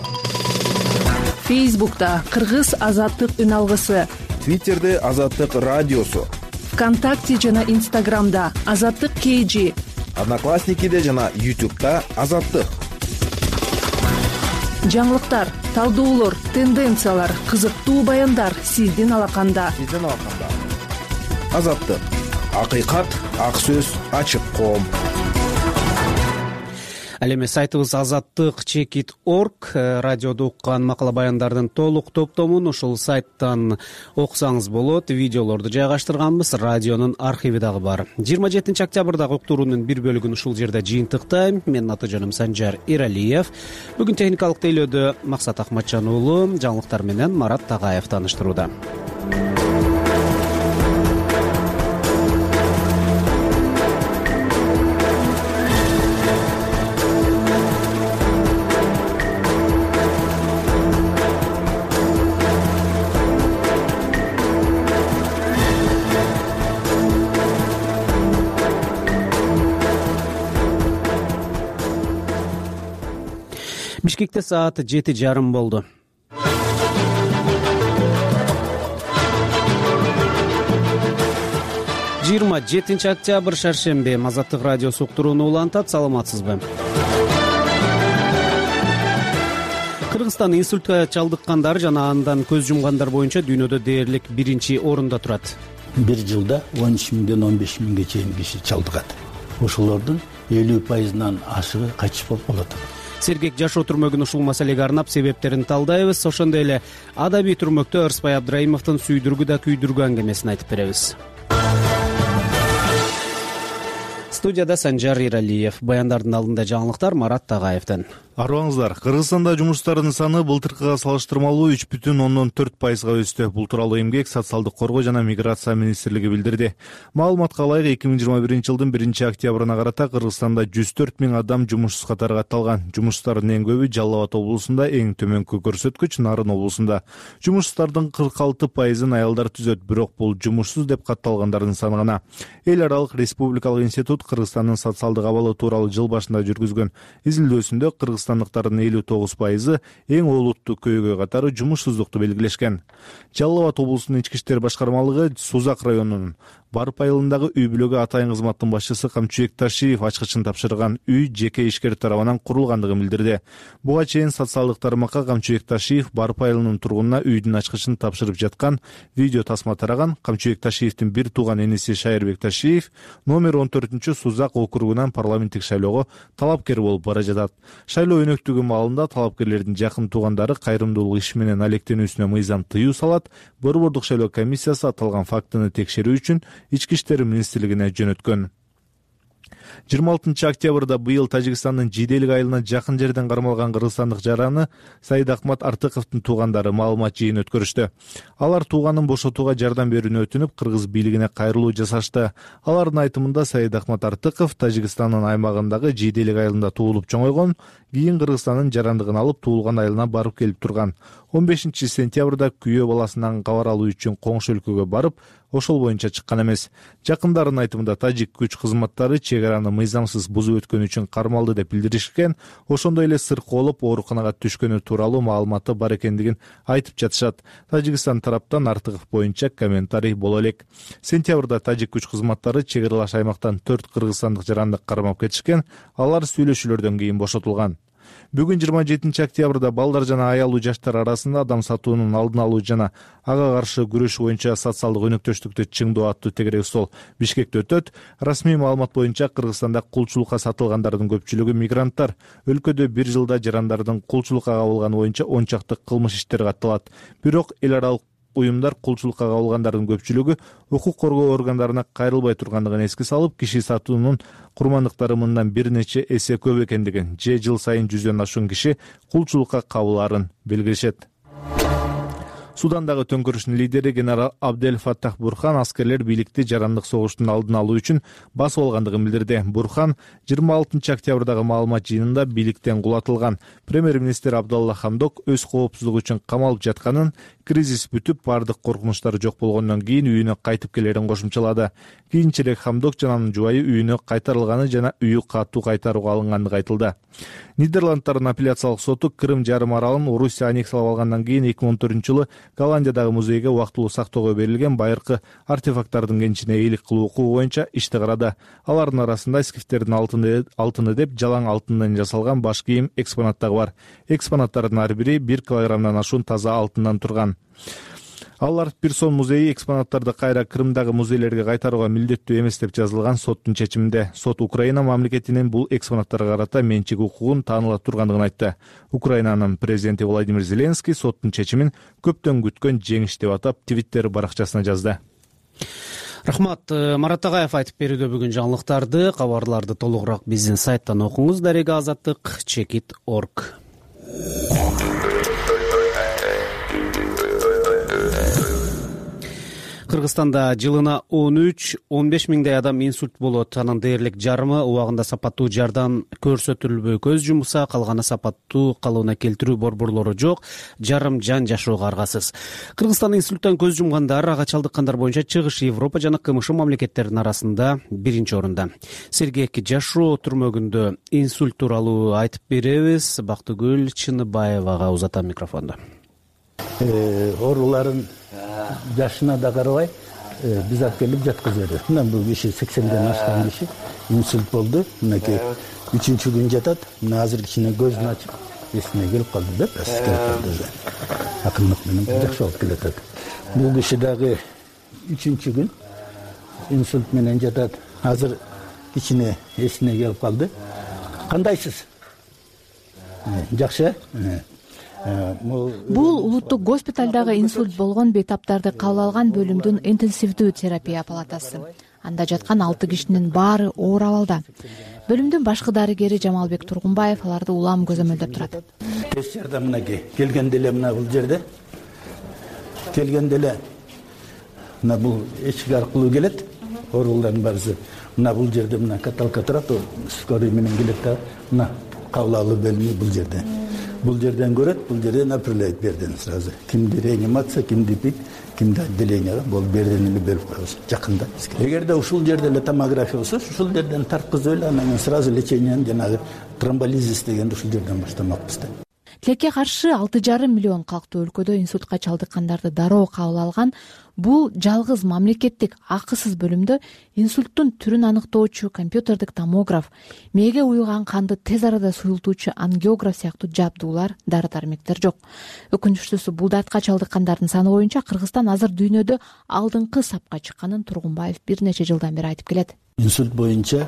[SPEAKER 15] Facebook'ta Кыргыз Азаттык үн алгысы.
[SPEAKER 14] Twitter'де Азаттык радиосу.
[SPEAKER 15] ВКонтакте жана Instagram'da Азаттык кей джи.
[SPEAKER 14] Одноклассникиде жана YouTube'да Азаттык.
[SPEAKER 15] Жаңылыктар, талдоолор, тенденциялар, кызыктуу баяндар сиздин алаканда.
[SPEAKER 14] Сиздин алаканда. Азаттык. Акыйкат, ак сөз, ачык коом.
[SPEAKER 2] Ал эми сайтыбыз азаттык чекит точка орг радиодо уккан макала баяндардын толук топтомун ушул сайттан окусаңыз болот. Видеолорду жайгаштырганбыз, радионун архиви дагы бар. жыйырма жетинчи октябрдагы уктуруунун бир бөлүгүн ушул жерде жыйынтыктайм. Менин аты жөнүм Санжар Иралиев. Бүгүн техникалык тейлөөдө Максат Акматжан уулу, жаңылыктар менен Марат Тагаев тааныштырууда. Бишкекте саат жети жарым болду. жыйырма жетинчи октябрь шаршемби. Азаттык радиосу уктурууну улантат. Саламатсызбы? Кыргызстан инсультка чалдыккандар жана андан көз жумгандар боюнча дүйнөдө дээрлик биринчи орунда турат.
[SPEAKER 3] Бир жылда он үч миңден он беш миңге чейин киши чалдыгат. Ошолордун элүү пайызынан ашыгы кайтыш болуп калат.
[SPEAKER 2] Сергек жашоо түрмөгүн ушул маселеге арнап себептерин талдайбыз. Ошондой эле адабий түрмөктө Ырысбай Абдраимовдун сүйдүргү да күйдүргү аңгемесин айтып беребиз. Студияда Санжар Иралиев. Баяндардын алдында жаңылыктар Марат Тагаевден.
[SPEAKER 9] Арыбаңыздар, Кыргызстанда жумуштардын саны былтыркыга салыштырмалуу үч бүтүн ондон төрт пайызга өстү. Бул тууралуу Эмгек, социалдык коргоо жана миграция министрлиги билдирди. Маалыматка ылайык эки миң жыйырма биринчи жылдын биринчи октябрына карата Кыргызстанда жүз төрт миң адам жумушсуз катарга катталган. Жумушсуздардын эң көбү Жалал Абад облусунда, эң төмөнкү көрсөткүч Нарын облусунда. Жумушсуздардын кырк алты пайызын аялдар түзөт, бирок бул жумушсуз деп катталгандардын саны гана. Эл аралык республикалык институт Кыргызстандын социалдык абалы тууралуу жыл башында жүргүзгөн изилдөөсүндө кыргызстандыктардын элүү тогуз пайызы эң олуттуу көйгөй катары жумушсуздукту белгилешкен. Жалал Абад облусунун ички иштер башкармалыгы Сузак районунун Барып айылындагы үй бүлөгү атайын кызматтын башчысы Камчыбек Ташиев ачкычын тапшырган үй жеке ишкер тарабынан курулгандыгын билдирди. Буга чейин социалдык тармакка Камчыбек Ташиев Барып айылынын тургунуна үйдүн ачкычын тапшырып жаткан видео тасма тараган. Камчыбек Ташиевдин бир тууган эниси Шайырбек Ташиев номер он төртүнчү Сузак округунан парламенттик шайлоого талапкер болуп бара жатат. Шайлоо өнөктүгү маалында талапкерлердин жакын туугандары кайрымдуулук иши менен алектенүүсүнө мыйзам тыюу салат. Борбордук шайлоо комиссиясы аталган фактыны текшерүү үчүн Ички иштер министрлигине жөнөткөн. жыйырма алтынчы октябрда быйыл Тажикстандын Жиделик айылына жакын жерден кармалган кыргызстандык жараны Саидахмат Артыковдун туугандары маалымат жыйын өткөрүштү. Алар тууганын бошотууга жардам берүүнү өтүнүп, кыргыз бийлигине кайрылуу жасашты. Алардын айтымында Саидахмат Артыков Тажикстандын аймагындагы Жиделик айылында туулуп чоңойгон, кийин Кыргызстандын жарандыгын алып туулган айылына барып келип турган. он бешинчи сентябрда күйөө баласынан кабар алуу үчүн коңшу өлкөгө барып, ошол боюнча чыккан эмес. Жакындардын айтымында тажик күч кызматтары чек-араны мыйзамсыз бузуп өткөн үчүн кармалды деп билдиришкен, ошондой эле сыркоолоп ооруканага түшкөнү тууралуу маалыматы бар экендигин айтып жатышат. Тажикстан тараптан Артыков боюнча комментарий боло элек. Сентябрда тажик күч кызматтары чек аралаш аймактан төрт кыргызстандык жаранды кармап кетишкен, алар сүйлөшүүлөрдөн кийин бошотулган. Бүгүн жыйырма жетинчи октябрда балдар жана аялуу жаштар арасында адам сатуунун алдын алуу жана ага каршы күрөш боюнча социалдык өнөктөштүктү чыңдоо аттуу тегерек стол Бишкекте өтөт. Расмий маалымат боюнча Кыргызстанда кулчулукка сатылгандардын көпчүлүгү мигранттар. Өлкөдө бир жылда жарандардын кулчулукка кабылганы боюнча он чакты кылмыш иштери катталат. Бирок эл аралык уюмдар кулчулукка кабылгандардын көпчүлүгү укук коргоо органдарына кайрылбай тургандыгын эске салып, киши сатуунун курмандыктары мындан бир нече эсе көп экендигин, же жыл сайын жүздөн ашуун киши кулчулукка кабылаарын белгилешет. Судандагы төңкөрүштүн лидери генерал Абдел Фаттах Бурхан аскерлер бийликти жарандык согуштун алдын алуу үчүн басып алгандыгын билдирди. Бурхан жыйырма алтынчы октябрдагы маалымат жыйынында бийликтен кулатылган. Премьер-министр Абдалла Хамдок өз коопсуздугу үчүн камалып жатканын, кризис бүтүп, бардык коркунучтары жок болгондон кийин үйүнө кайтып келерин кошумчалады. Кийинчерээк Хамдок жана анын жубайы үйүнө кайтарылганы жана үйү катуу кайтарууга алынгандыгы айтылды. Нидерланддардын апелляциялык соту Крым жарым аралын Орусия аннексиялап алгандан кийин эки миң он төртүнчү жылы Голландиядагы музейге убактылуу сактоого берилген байыркы артефакттардын кенчине эйлик кылуу укугу боюнча ишти карады. Алардын арасында скифтердин алтыны, алтыны деп жалаң алтындан жасалган баш кийим экспонаттары бар. Экспонаттардын ар бири бир килограммдан ашуун таза алтындан турган. ал бир сом музейи экспонаттарды кайра Крымдагы музейлерге кайтарууга милдеттүү эмес деп жазылган соттун чечиминде. Сот Украина мамлекетинин бул экспонаттарга карата менчик укугун тааныла тургандыгын айтты. Украинанын президенти Владимир Зеленский соттун чечимин көптөн күткөн жеңиш деп атап Твиттер баракчасына жазды.
[SPEAKER 2] Рахмат. Марат Агаев айтып берүүдө бүгүн жаңылыктарды, кабарларды толугураак биздин сайттан окуңуз. Дарега азаттык чекит точка орг. Кыргызстанда жылына он үч он беш миңдей адам инсульт болот. Анын дээрлик жарымы убагында сапаттуу жардам көрсөтүлбөй көз жумса, калганы сапаттуу калыбына келтирүү борборлору жок, жарым жан жашоого аргасыз. Кыргызстан инсульттан көз жумгандар, ага чалдыккандар боюнча Чыгыш Европа жана КМШ мамлекеттеринин арасында биринчи орунда. Сергек жашоо түрмөгүндө инсульт тууралуу айтып беребиз. Бактыгүл Чыныбаевага узатам микрофонду.
[SPEAKER 3] Ооруларын жашына да карабай биз алып келип жаткызып берди. Мына бул киши сексенден ашкан киши инсульт болду. Мынакей үчүнчү күн жатат. Мына азыр кичине көзүн ачып эсине келип калды деп келип калды. Акындык менен жакшы болуп келатат. Бул киши дагы үчүнчү күн инсульт менен жатат. Азыр кичине эсине келип калды. Кандайсыз? Жакшы?
[SPEAKER 10] Бул улуттук госпиталдагы инсульт болгон бейтаптарды кабыл алган бөлүмдүн интенсивдүү терапия палатасы. Анда жаткан алты кишинин баары оор абалда. Бөлүмдүн башкы дарыгери Жамалбек Тургунбаев аларды улам көзөмөлдөп турат.
[SPEAKER 3] Тез жардам мынакей келгенде эле мына бул жерде. Келгенде эле мына бул эшик аркылуу келет. Оорулардын баарысы мына бул жерде мына каталка турат, скорый менен келет да мына кабыл алуу бөлүмү бул жерде. Бул жерден көрөт, бул жерден направляет берден сразу. Кимди реанимация, кимди пит, кимди отделенияга болуп берден эле берип коебуз жакында. Эгерде ушул жерде эле томография болсо, ушул жерден тарткызып эле анан сразу лечениени жанагы тромболизис дегенди ушул жерден баштамакпыз да.
[SPEAKER 10] Тилекке каршы алты жарым миллион калктуу өлкөдө инсультка чалдыккандарды дароо кабыл алган бул жалгыз мамлекеттик акысыз бөлүмдө инсульттун түрүн аныктоочу компьютердик томограф, мээге уюган канды тез арада суюлтуучу ангиограф сыяктуу жабдуулар, дары-дармектер жок. Өкүнүчтүүсү бул дартка чалдыккандардын саны боюнча Кыргызстан азыр дүйнөдө алдыңкы сапка чыкканын Тургунбаев бир нече жылдан бери айтып келет.
[SPEAKER 3] Инсульт боюнча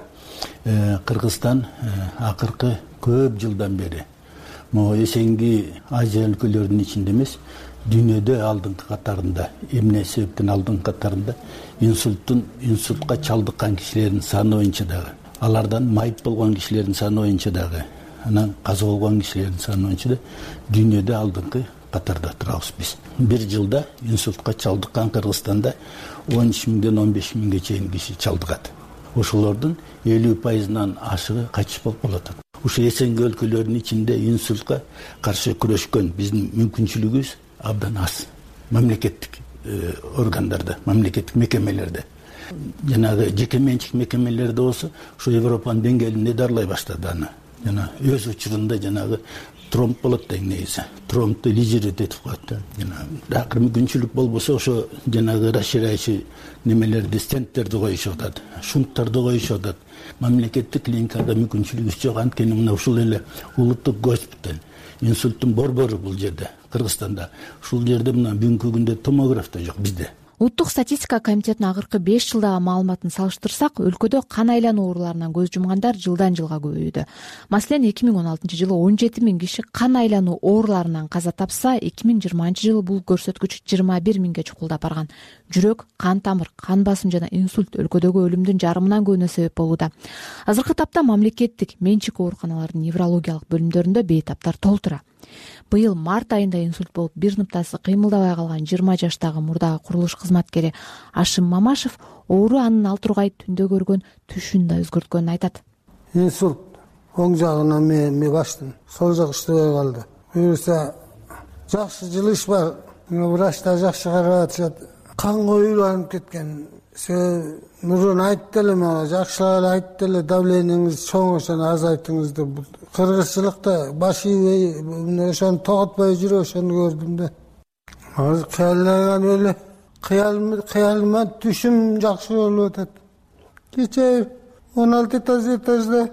[SPEAKER 3] Кыргызстан акыркы көп жылдан бери могу эсенги Азия өлкөлөрүнүн ичинде эмес, дүйнөдө алдыңкы катарында, эмне себептен алдыңкы катарында инсульттун инсультка чалдыккан кишилердин саны боюнча дагы, алардан майып болгон кишилердин саны боюнча дагы, анан каза болгон кишилердин саны боюнча да дүйнөдө алдыңкы катарда турабыз биз. Бир жылда инсультка чалдыккан Кыргызстанда он үч миңден он беш миңге чейин киши чалдыгат. Ошолордун элүү пайызынан ашыгы кайтыш болуп калат. Ушу эсенги өлкөлөрдүн ичинде инсультка каршы күрөшкөн биздин мүмкүнчүлүгүбүз абдан аз. Мамлекеттик органдарда, мамлекеттик мекемелерде, жанагы жеке менчик мекемелерде болсо, ушу Европанын деңгээлинде дарлай баштады аны. Жана өз учурунда жанагы тромб болот да негизи. Тромбду лизировать этип коет да. Жана акыр мүмкүнчүлүк болбосо ошо жанагы расширяющий немелерди, стенттерди коюшуп атат, шунттарды коюшуп атат. Мамлекеттик клиникада мүмкүнчүлүгүбүз жок, анткени мына ушул эле улуттук госпиталь, инсульттун борбору бул жерде, Кыргызстанда. Ушул жерде мына бүгүнкү күндө томограф да жок бизде.
[SPEAKER 10] Улуттук статистика комитетинин акыркы беш жылдагы маалыматын салыштырсак, өлкөдө кан айлануу ооруларынан көз жумгандар жылдан жылга көбөйүүдө. Маселен, эки миң он алтынчы жылы он жети миң киши кан айлануу ооруларынан каза тапса, эки миң жыйырманчы жылы бул көрсөткүч жыйырма бир миңге чукулдап барган. Жүрөк, кан тамыр, кан басым жана инсульт өлкөдөгү өлүмдүн жарымынан көбүнө себеп болууда. Азыркы тапта мамлекеттик менчик ооруканалардын неврологиялык бөлүмдөрүндө бейтаптар толтура. Быйыл март айында инсульт болуп бир ныктасы кыймылдабай калган жыйырма жаштагы мурдагы курулуш кызматкери Ашым Мамашев оору анын ал тургай түндө көргөн түшүн да өзгөрткөнүн айтат.
[SPEAKER 11] Инсульт оң жагына ме баштын, сол жак иштебей калды. Буюрса жакшы жылыш бар, врачтар жакшы карап атышат. Канга уйланып кеткен. Мурун айтты эле мага, жакшылап айтты эле, давлениеңизди чоң ошону азайтыңыз деп. Кыргызчылыкта баш ийбей, ошону тоготпой жүрүп ошону көрдүм да. Азыр кыяллаган эле, кыялыма түшүм жакшы болуп атат. Кечээ он алты этажда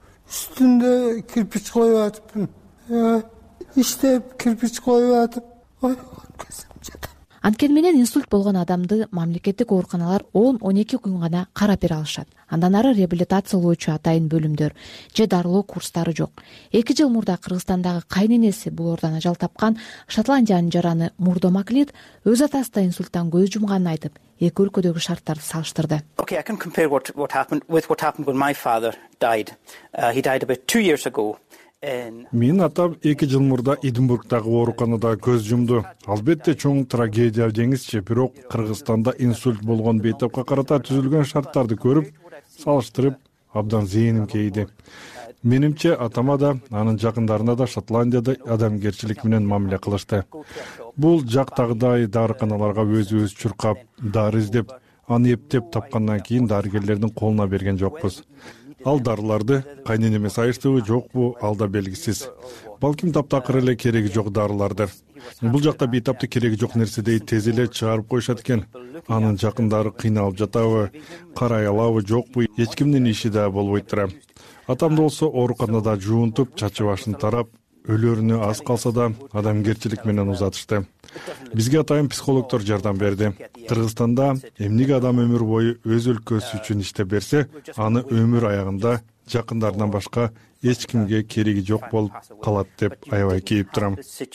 [SPEAKER 11] үстүндө кирпич коюп атыпмын. Иштеп кирпич коюп атып, ой, көзүм жатат.
[SPEAKER 10] Анткени менен инсульт болгон адамды мамлекеттик ооруканалар он он эки күн гана карап бере алышат. Андан ары реабилитациялоочу атайын бөлүмдөр же дарылоо курстары жок. Эки жыл мурда Кыргызстандагы кайненеси боордон ажал тапкан Шотландиянын жараны Мурдо Маклид өз атасы да инсульттан көз жумганын айтып, эки өлкөдөгү шарттарды салыштырды.
[SPEAKER 12] Okay, I can compare what what happened with what happened when my father died. Uh, he died about two years ago.
[SPEAKER 13] Менин атам эки жыл мурда Эдинбургдагы ооруканада көз жумду. Албетте чоң трагедия деңизчи, бирок Кыргызстанда инсульт болгон бейтапка карата түзүлгөн шарттарды көрүп, салыштырып, абдан зээним кейди. Менимче атама да, анын жакындарына да Шотландияда адамгерчилик менен мамиле кылышты. Бул жактагыдай дарыканаларга өзүбүз чуркап, дары издеп, аны эптеп тапкандан кийин дарыгерлердин колуна берген жокпуз. Ал дарыларды кайненеме сайыштыбы жокпу, ал да белгисиз. Балким таптакыр эле кереги жок дарылардыр. Бул жакта бейтапты кереги жок нерседей тез эле чыгарып коюшат экен. Анын жакындары кыйналып жатабы, карай алабы жокпу, эч кимдин иши да болбойт турат. Атам болсо ооруканада жуунтуп, чачы башын тарап, өлөрүнө аз калса да адамгерчилик менен узатышты. Бизге атайын психологдор жардам берди. Кыргызстанда эмнеге адам өмүр бою өз өлкөсү үчүн иштеп берсе, аны өмүр аягында жакындарынан башка эч кимге кереги жок болуп калат деп аябай кейип турам.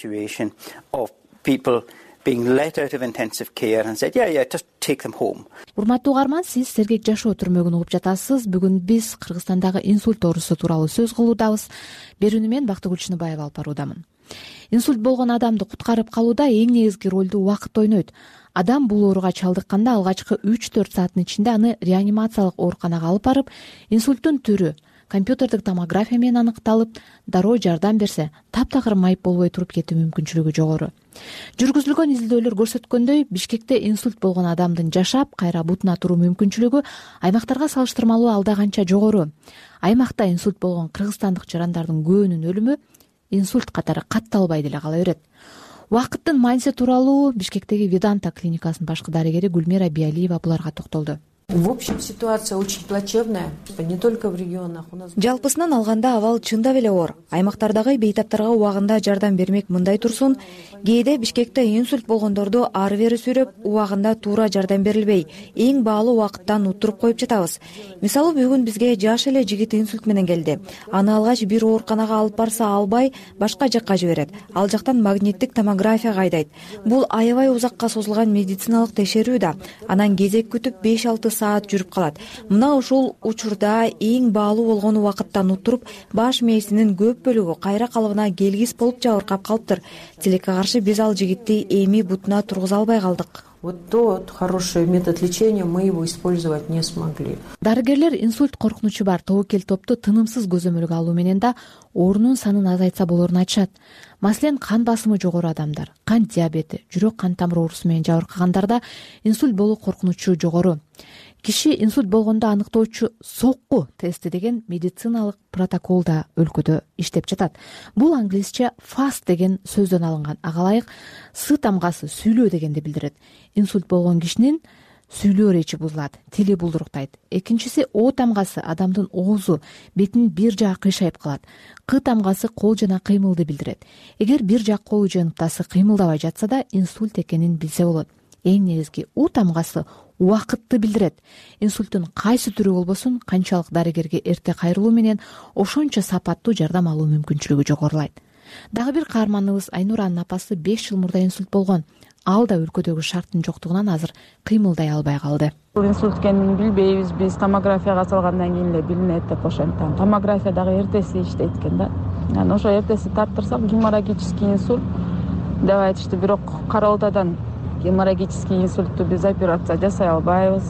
[SPEAKER 12] Being let out of intensive care and said, yeah, yeah, just take them home.
[SPEAKER 10] Урматтуу угарман, сиз сергек жашоо түрмөгүн угуп жатасыз. Бүгүн биз Кыргызстандагы инсульт оорусу тууралуу сөз кылуудабыз. Берүүнү мен Бактыгүл Чыныбаева алып баруудамын. Инсульт болгон адамды куткарып калууда эң негизги ролду убакыт ойнойт. Адам бул ооруга чалдыкканда алгачкы үч төрт сааттын ичинде аны реанимациялык ооруканага алып барып, инсульттун түрү компьютердик томография менен аныкталып, дароо жардам берсе, таптакыр майып болбой туруп кетүү мүмкүнчүлүгү жогору. Жүргүзүлгөн изилдөөлөр көрсөткөндөй, Бишкекте инсульт болгон адамдын жашап, кайра бутуна туруу мүмкүнчүлүгү аймактарга салыштырмалуу алда канча жогору. Аймакта инсульт болгон кыргызстандык жарандардын көбүнүн өлүмү инсульт катары катталбай деле кала берет. Убакыттын мааниси тууралуу Бишкектеги Веданта клиникасынын башкы дарыгери Гүлмира Биалиева буларга токтолду.
[SPEAKER 16] В общем, ситуация очень плачевная, не только в регионах.
[SPEAKER 25] Жалпысынан алганда абал чындап эле оор. Аймактардагы бейтаптарга убагында жардам бермек мындай турсун, кээде Бишкекте инсульт болгондорду ары бери сүйрөп, убагында туура жардам берилбей, эң баалуу убакыттан уттуруп коюп жатабыз. Мисалы, бүгүн бизге жаш эле жигит инсульт менен келди. Аны алгач бир ооруканага алып барса албай, башка жакка жиберет. Ал жактан магниттик томография кайдайт. Бул аябай узакка созулган медициналык текшерүү да. Анан кезек күтүп беш алты саат жүрүп калат. Мына ушул учурда эң баалуу болгон убакыттан уттуруп, баш мээсинин көп бөлүгү кайра калыбына келгис болуп жабыркап калыптыр. Тилекке каршы биз ал жигитти эми бутуна тургуза албай калдык.
[SPEAKER 16] Вот тот хороший метод лечения, мы его использовать не смогли.
[SPEAKER 10] Дарыгерлер инсульт коркунучу бар тобокел топту тынымсыз көзөмөлгө алуу менен да оорунун санын азайтса болорун айтышат. Маселен, кан басымы жогору адамдар, кан диабети, жүрөк кан тамыр оорусу менен жабыркагандарда инсульт болуу коркунучу жогору. Киши инсульт болгондо аныктоочу сокку тести деген медициналык протокол да өлкөдө иштеп жатат. Бул англисче fast деген сөздөн алынган. Ага ылайык с тамгасы сүйлөө дегенди билдирет. Инсульт болгон кишинин сүйлөө речи бузулат, тили булдуруктайт. Экинчиси о тамгасы адамдын оозу, бетинин бир жагы кыйшайып калат. К тамгасы кол жана кыймылды билдирет. Эгер бир жак колу же ынтасы кыймылдабай жатса да инсульт экенин билсе болот. Эң негизги у тамгасы убакытты билдирет. Инсульттун кайсы түрү болбосун, канчалык дарыгерге эрте кайрылуу менен ошончо сапаттуу жардам алуу мүмкүнчүлүгү жогорулайт. Дагы бир каарманыбыз Айнуранын апасы беш жыл мурда инсульт болгон. Ал да өлкөдөгү шарттын жоктугунан азыр кыймылдай албай калды.
[SPEAKER 24] Бул инсульт экенин билбейбиз, биз томографияга салгандан кийин эле билинет деп ошентем. Томография дагы эртеси иштейт экен да. Анан ошо эртеси тартырсак геморрагический инсульт деп айтышты, бирок кара ортадан геморрагический инсультту биз операция жасай албайбыз.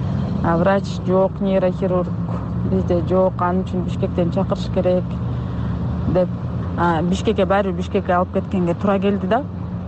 [SPEAKER 24] А врач жок, нейрохирург бизде жок, анын үчүн Бишкектен чакырыш керек деп Бишкекке баары Бишкекке алып кеткенге туура келди да.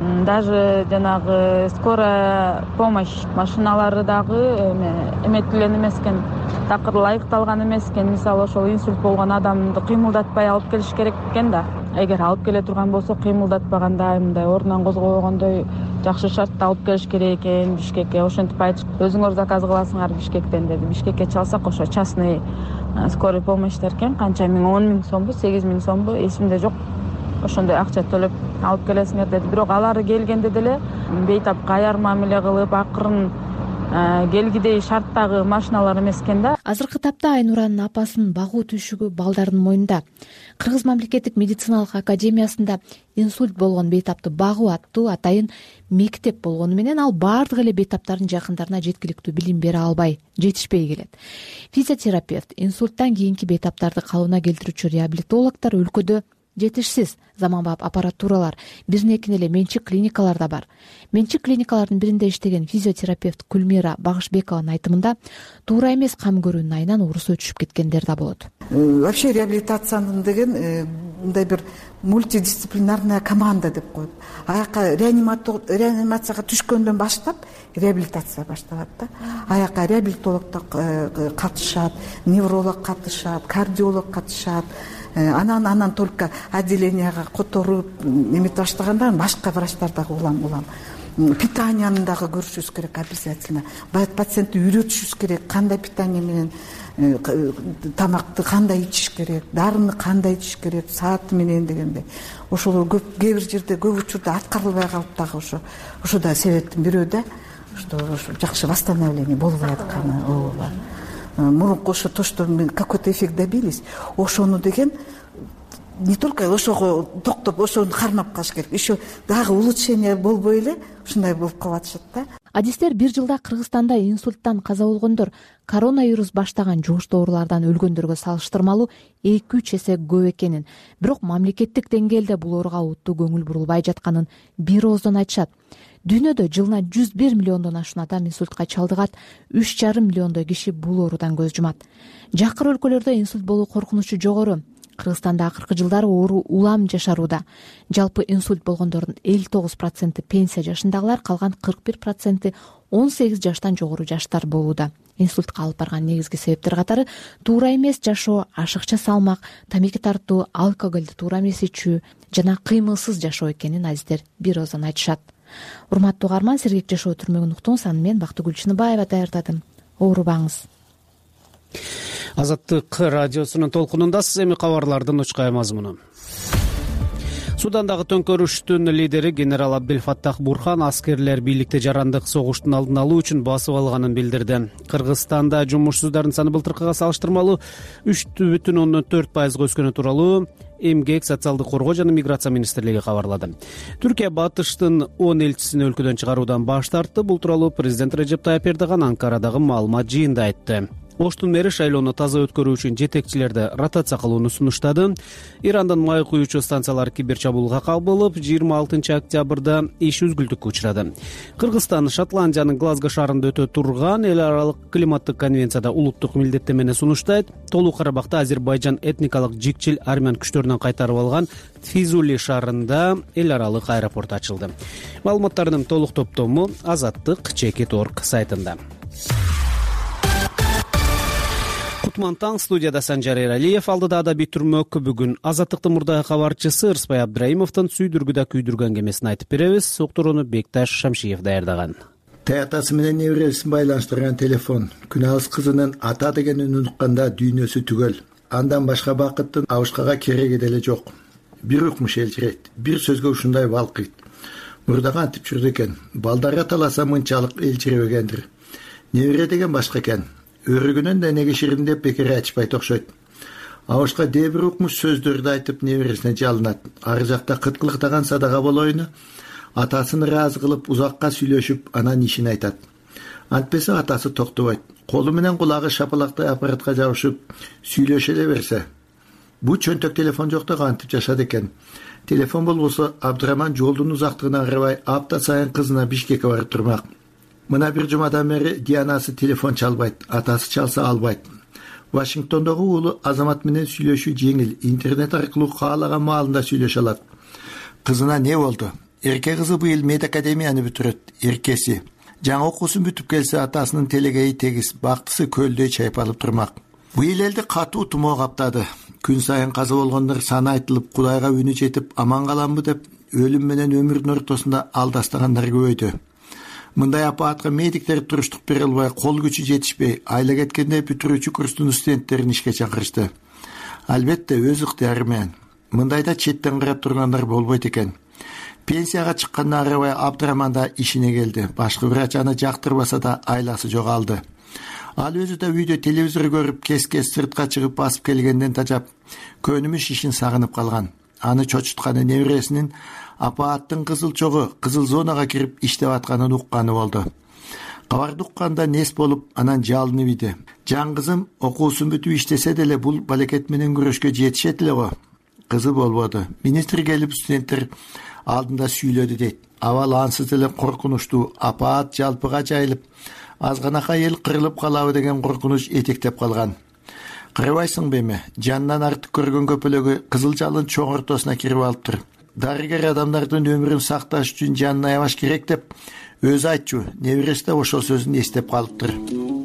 [SPEAKER 24] Даже жанагы скорая помощь машиналары дагы эметилген эмес экен, такыр ылайыкталган эмес экен. Мисалы, ошол инсульт болгон адамды кыймылдатпай алып келиш керек экен да. Эгер алып келе турган болсо, кыймылдатпаганда мындай ордунан козголгондой жакшы шартта алып келиш керек экен Бишкекке. Ошентип айтышып, өзүңөр заказ кыласыңар Бишкектен деди. Бишкекке чалсак, ошо частный скорый помощьтер экен, канча миң, он миң сомбу, сегиз миң сомбу, эсимде жок. Ошондой акча төлөп алып келесиңер деди. Бирок алары келгенде деле бейтап каяр мамиле кылып акырын келгидей шарттагы машиналар эмес экен да.
[SPEAKER 10] Азыркы тапта Айнуранын апасынын багуу түйшүгү балдардын мойнунда. Кыргыз мамлекеттик медициналык академиясында инсульт болгон бейтапты багуу аттуу атайын мектеп болгону менен ал баардык эле бейтаптардын жакындарына жеткиликтүү билим бере албай, жетишпей келет. Физиотерапевт, инсульттан кийинки бейтаптарды калыбына келтирүүчү реабилитологдор өлкөдө жетишсиз. Заманбап аппаратуралар, биринекин эле менчик клиникалар да бар. Менчик клиникалардын биринде иштеген физиотерапевт Гүлмира Багышбекованын айтымында туура эмес кам көрүүнүн айынан оорусу өчүшүп кеткендер да болот.
[SPEAKER 1] Вообще реабилитациянын деген мындай бир мультидисциплинарная команда деп коет. Аяка реанимацияга түшкөндөн баштап реабилитация башталат да. Аяка реабилитологдор катышат, невролог катышат, кардиолог катышат. Анан анан только отделенияга которуп эмете баштаганда башка врачтар дагы улам улам питанияны дагы көрүшүбүз керек обязательно. Баягы пациентти үйрөтүшүбүз керек, кандай питание менен тамакты кандай ичиш керек, дарыны кандай ичиш керек, сааты менен дегенде. Ошол көп кээ бир жерде көп учурда аткарылбай калып дагы ошо ошо да себептин бирөө да, что жакшы восстановление болбой атканы. Ооба. Мурунку ошо то, что мы какой-то эффект добились, ошону деген не только ошого токтоп ошону кармап калыш керек, еще дагы улучшение болбой эле ушундай болуп калатышат да.
[SPEAKER 10] Адистер бир жылда Кыргызстанда инсульттан каза болгондор коронавирус баштаган жугуштуу оорулардан өлгөндөргө салыштырмалуу эки үч эсе көп экенин, бирок мамлекеттик деңгээлде бул ооруга уттуу көңүл бурулбай жатканын бир ооздон айтышат. Дүйнөдө жылына жүз бир миллиондон ашуун адам инсультка чалдыгат, үч жарым миллиондой киши бул оорудан көз жумат. Жакыр өлкөлөрдө инсульт болуу коркунучу жогору. Кыргызстанда акыркы жылдары оору улам жашарууда. Жалпы инсульт болгондордун элүү тогуз проценти пенсия жашындагылар, калган кырк бир проценти он сегиз жаштан жогору жаштар болууда. Инсультка алып барган негизги себептер катары туура эмес жашоо, ашыкча салмак, тамеки тартуу, алкоголду туура эмес ичүү жана кыймылсыз жашоо экенин адистер бир ооздон айтышат. Урматтуу угарман, сергек жашоо түрмөгүн уктуңуз. Аны мен Бактыгүл Чыныбаева даярдадым. Оорубаңыз.
[SPEAKER 2] Азаттык радиосунун толкунундасыз. Эми кабарлардын учкай мазмуну. Судандагы төңкөрүштүн лидери генерал Абделфаттах Бурхан аскерлер бийликте жарандык согуштун алдын алуу үчүн басып алганын билдирди. Кыргызстанда жумушсуздардын саны былтыркыга салыштырмалуу үч бүтүн ондон төрт пайызга өскөнү тууралуу Эмгек, социалдык коргоо жана миграция министрлиги кабарлады. Түркия батыштын он элчисин өлкөдөн чыгаруудан баш тартты. Бул тууралуу президент Режеп Тайып Эрдоган Анкарадагы маалымат жыйында айтты. Оштун мэри шайлоону таза өткөрүү үчүн жетекчилерди ротация кылууну сунуштады. Ирандын май куюучу станциялары кибер чабуулга кабылып, жыйырма алтынчы октябрда иш үзгүлтүккө учурады. Кыргызстан Шотландиянын Глазго шаарында өтө турган эл аралык климаттык конвенцияда улуттук милдеттемени сунуштайт. Толуу Карабакта Азербайжан этникалык жикчил армян күчтөрүнөн кайтарып алган Физули шаарында эл аралык аэропорт ачылды. Маалыматтардын толук топтому азаттык чекит точка орг сайтында. Кутман таң, студияда Санжар Эралиев, алдыда адабий түрмөк. Бүгүн Азаттыктын мурдагы кабарчысы Ырсбай Абдрайымовдун сүйдүргүдө күйдүргөн кемесин айтып беребиз. Уктурууну Бекташ Шамшиев даярдаган.
[SPEAKER 17] Таятасы менен небересин байланыштырган телефон күнөөс кызынын ата дегенин унутканда дүйнөсү түгөл. Андан башка бакыттын абышкага кереги деле жок. Бир укмуш элчирейт, бир сөзгө ушундай балкыйт. Мурдага антип жүрдү экен. Балдарга таласа мынчалык элчиребегендир. Небере деген башка экен. Өрүгүнөн да неге ширин деп бекер айтышпайт окшойт. Абышка дебир укмуш сөздөрдү айтып небересине жалынат. Ары жакта кыткылыктаган садага болоюну атасын ыраазы кылып узакка сүйлөшүп анан ишин айтат. Антпесе атасы токтобойт. Колу менен кулагы шапалактай аппаратка жабышып сүйлөшө эле берсе. Бу чөнтөк телефон жокто кантип жашады экен. Телефон болбосо Абдыраман жолдун узактыгына карабай апта сайын кызына Бишкекке барып турмак. Мына бир жумадан бери Дианасы телефон чалбайт, атасы чалса албайт. Вашингтондогу уулу Азамат менен сүйлөшүү жеңил, интернет аркылуу каалаган маалында сүйлөшө алат. Кызына не болду? Эрке кызы быйыл мед академияны бүтүрөт. Эркеси жаңы окуусун бүтүп келсе атасынын телегейи тегиз, бактысы көлдөй чайпалып турмак. Быйыл элди катуу тумоо каптады. Күн сайын каза болгондор саны айтылып, Кудайга үнү жетип аман каламбы деп өлүм менен өмүрдүн ортосунда алдастагандар көбөйдү. Мындай апаатка медиктер туруштук бере албай, кол күчү жетишпей, айла кеткенде бүтүрүүчү курстун студенттерин ишке чакырышты. Албетте өз ыктыяры менен. Мындайда четтен карап тургандар болбойт экен. пенсияга чыккандан карабай Абдыраман да ишине келди. Башкы врач аны жактырбаса да айласы жоголду. Ал өзү да үйдө телевизор көрүп кес-кес сыртка чыгып басып келгенден тажап көнүмүш ишин сагынып калган. Аны чочутканы небересинин апааттын кызыл чогу кызыл зонага кирип иштеп атканын укканы болду. Кабарды укканда нес болуп анан жалынып иди. Жан кызым окуусун бүтүп иштесе деле бул балекет менен күрөшкө жетишет эле го. Кызы болбоду. Министр келип студенттер алдында сүйлөдү дейт. Абал ансыз эле коркунучтуу, апаат жалпыга жайылып, азганака эл кырылып калабы деген коркунуч этектеп калган. Карабайсыңбы эми, жанынан артык көргөн көпөлөгү кызыл жалын чоң ортосуна кирип алыптыр. Дарыгер адамдардын өмүрүн сакташ үчүн жанын аябаш керек деп өзү айтчу. Небереси да ошол сөзүн эстеп калыптыр.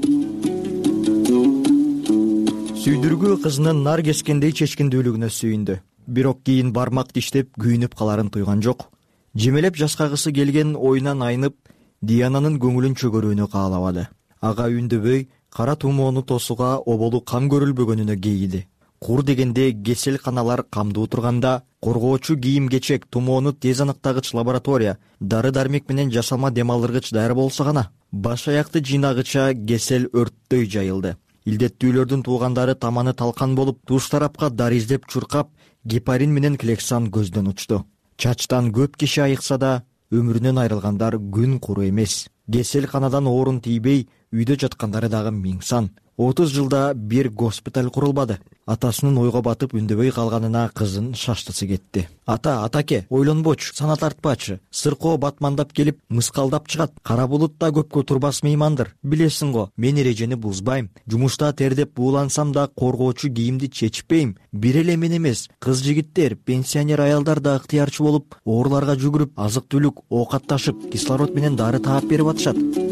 [SPEAKER 23] Сүйдүргү кызынын нар кескендей чечкиндүүлүгүнө сүйүндү. Бирок кийин бармак диштеп күйүнүп каларын туйган жок. Жемелеп жашкагысы келген оюнан айнып, Диананын көңүлүн чөгөрүүнү каалабады. Ага үндөбөй, кара тумоону тосууга оболу кам көрүлбөгөнүнө кейиди. Кур дегенде кесел каналар камдуу турганда, коргоочу кийим-кечек, тумоону тез аныктагыч лаборатория, дары-дармек менен жасалма дем алыргыч даяр болсо гана, баш аякты жыйнагыча кесел өрттөй жайылды. Илдеттүүлөрдүн туугандары таманы талкан болуп, туш тарапка дары издеп чуркап, гепарин менен клексан көздөн учту. Чачтан көп киши айыкса да, өмүрүнөн айрылгандар күн куру эмес. Кесел канадан оорун тийбей, үйдө жаткандары дагы миң сан. отуз жылда бир госпиталь курулбады. Атасынын ойго батып үндөбөй калганына кызын шаштысы кетти. Ата, атаке, ойлонбочу, сана тартпачы. Сыркоо батмандап келип, мыскалдап чыгат. Кара булут да көпкө турбас меймандыр. Билесиң го, мен эрежени бузбайм. Жумушта тердеп буулансам да коргоочу кийимди чечпейм. Бир эле мен эмес, кыз жигиттер, пенсионер аялдар да ыктыярчы болуп, ооруларга жүгүрүп, азык-түлүк, оокатташып, кислород менен дары таап берип атышат.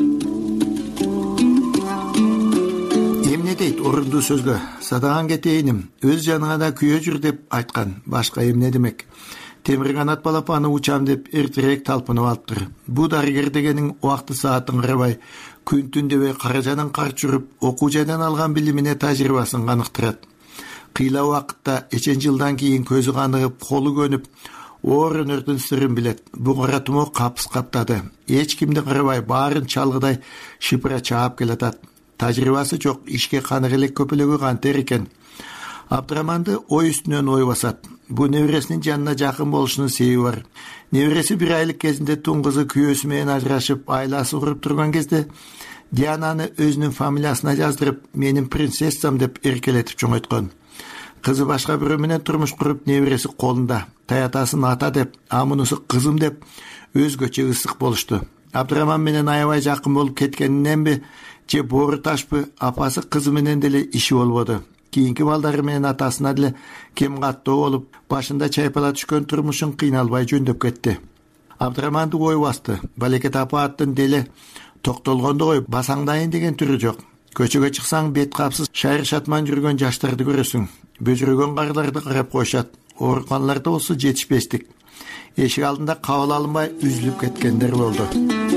[SPEAKER 17] Дейт орунду сөзгө, садаган кетейиним, өз жаныңа да күйө жүр деп айткан. Башка эмне демек? Темир канат балапаны учам деп эртерээк талпынып алыптыр. Бу дарыгер дегенин убакты саатын карабай, күн түн дебей каражанын карт жүрүп, окуу жайдан алган билимине тажрыйбасын каныктырат. Кыйла убакытта эчен жылдан кийин көзү каныгып, колу көнүп, оор өнөрдүн сырын билет. Бу кара тумоо капыс каптады. Эч кимди карабай, баарын чалгыдай шипра чаап келатат. Тажрыйбасы жок, ишке канык элек көпөлөгү кантер экен. Абдыраманды ой үстүнөн ой басат. Бу небересинин жанына жакын болушунун себеби бар. Небереси бир айлык кезинде тун кызы күйөөсү менен ажырашып, айласы куруп турган кезде Диананы өзүнүн фамилиясына жаздырып, менин принцессам деп эркелетип чоңойткон. Кызы башка бирөө менен турмуш куруп, небереси колунда. Таятасын ата деп, а мунусу кызым деп өзгөчө ысык болушту. Абдыраман менен аябай жакын болуп кеткениненби, же боору ташпы, апасы кызы менен деле иши болбоду. Кийинки балдары менен атасына деле кем каттоо болуп, башында чайпала түшкөн турмушун кыйналбай жөндөп кетти. Абдыраманды ой басты. Балекет апааттын деле токтолгондо кой, басаңдайын деген түрү жок. Көчөгө чыксаң бет капсыз шайыр шатман жүргөн жаштарды көрөсүң. Бөжүрөгөн карларды карап коюшат. Ооруканаларда болсо жетишпестик. Эшик алдында кабыл алынбай үзүлүп кеткендер болду.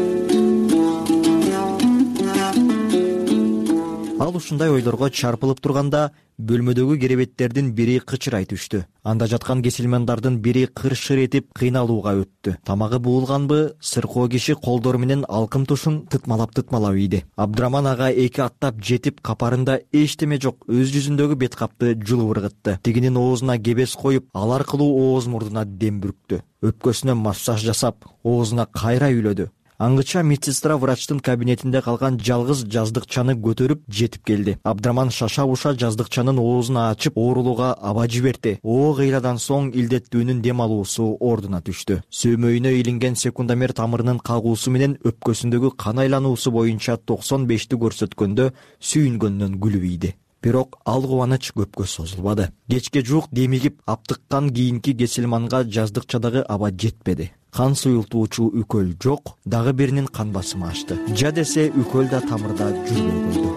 [SPEAKER 23] Ал ушундай ойлорго чарпылып турганда, бөлмөдөгү керебеттердин бири кычырай түштү. Анда жаткан кесилмандардын бири кыр-шыр этип кыйналууга өттү. Тамагы буулганбы, сыркоо киши колдору менен алкым тушун тытмалап-тытмалап ийди. Абдыраман ага эки аттап жетип, капарында эчтеме жок, өз жүзүндөгү бет капты жулуп ыргытты. Тигинин оозуна кебес коюп, ал аркылуу ооз мурдуна дем бүрктү. Өпкөсүнө массаж жасап, оозуна кайра үйлөдү. Аңгыча медсестра врачтын кабинетинде калган жалгыз жаздыкчаны көтөрүп жетип келди. Абдыраман шаша-буша жаздыкчанын оозун ачып, оорулууга аба жиберди. О кыйладан соң илдеттүүнүн дем алуусу ордуна түштү. Сөөмөйүнө илинген секундомер тамырынын кагуусу менен өпкөсүндөгү кан айлануусу боюнча токсон бешти көрсөткөндө сүйүнгөндөн күлүп ийди. Бирок ал кубаныч көпкө созулбады. Кечке жуук демигип аптыккан кийинки кесилманга жаздыкчадагы аба жетпеди. Кан суюлтуучу үкөл жок, дагы биринин кан басымы ашты. Жа десе үкөл да тамырда жүрбөй калды.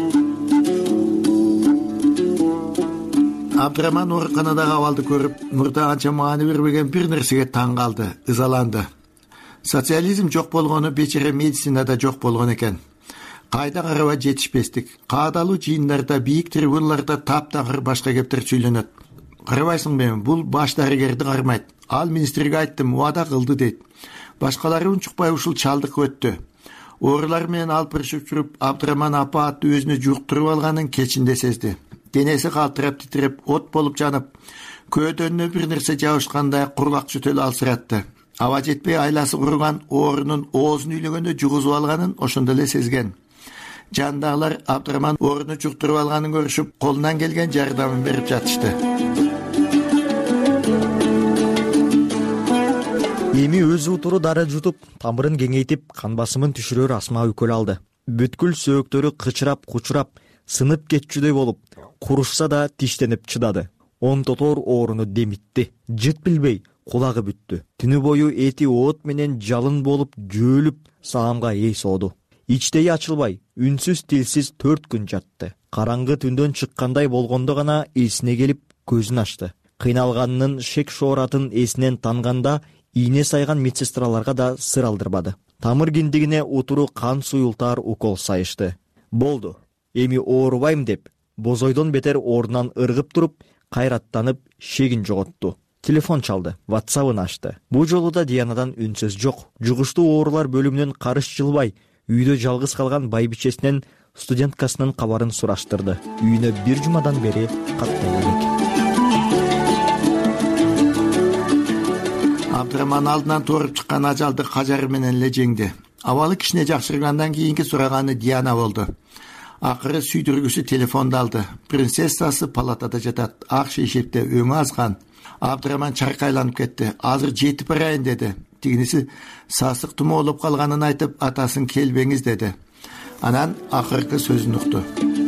[SPEAKER 17] Абдыраман ооруканадагы абалды көрүп, мурда анча маани бербеген бир нерсеге таң калды, ызаланды. Социализм жок болгону бечере медицинада жок болгон экен. Кайда карабай жетишпестик. Каадалуу жыйындарда, бийик трибуналарда таптагыр башка кептер сүйлөнөт. Карабайсың мен, бул баш дарыгерди кармайт. Ал министрге айттым, убада кылды дейт. Башкалары унчукпай ушул чалдык өттү. Оорулар менен алпырышып жүрүп, Абдыраман апа атты өзүнө жуктуруп алганын кечинде сезди. Денеси калтырап титиреп, от болуп жанып, көөдөнүнө бир нерсе жабышкандай курлак чөтөл алсыратты. Аба жетпей айласы куруган оорунун оозун үйлөгөндө жугузуп алганын ошондо эле сезген. Жандагылар Абдыраман ооруну жуктуруп алганын көрүшүп, колунан келген жардамын берип жатышты.
[SPEAKER 23] Эми өз утуру дары жутуп, тамырын кеңейтип, кан басымын түшүрөр Асма өкөл алды. Бүткүл сөөктөрү кычырап, кучурап, сынып кетчүдөй болуп, курушса да тиштенип чыдады. Он тотор ооруну демитти. Жыт билбей, кулагы бүттү. Түнү бою эти от менен жалын болуп, жөөлүп, саамга эй сооду. Ичтеги ачылбай, үнсүз тилсиз төрт күн жатты. Караңгы түндөн чыккандай болгондо гана эсине келип, көзүн ачты. Кыйналганынын шек шооратын эсинен танганда, ийне сайган медсестраларга да сыр алдырбады. Тамыр киндигине утуру кан суюлтаар укол сайышты. Болду. Эми оорубайм деп, бозойдон бетер ордунан ыргып туруп, кайраттанып, шегин жоготту. Телефон чалды, WhatsApp'ын ачты. Бу жолу да Дианадан үн сөз жок. Жугуштуу оорулар бөлүмүнөн карыш жылбай, үйдө жалгыз калган байбичесинен студенткасынын кабарын сураштырды. Үйүнө бир жумадан бери каттай элек.
[SPEAKER 17] Абдыраман алдынан торуп чыккан ажалды кажары менен эле жеңди. Абалы кишине жакшыргандан кийинки сураганы Диана болду. Акыры сүйдүргүсү телефонду алды. Принцессасы палатада жатат. Ак шейшекте өңү азган. Абдыраман чаркайланып кетти. Азыр жетип барайын деди. Тигиниси сасык тумоо болуп калганын айтып, атасын келбеңиз деди. Анан акыркы сөзүн укту.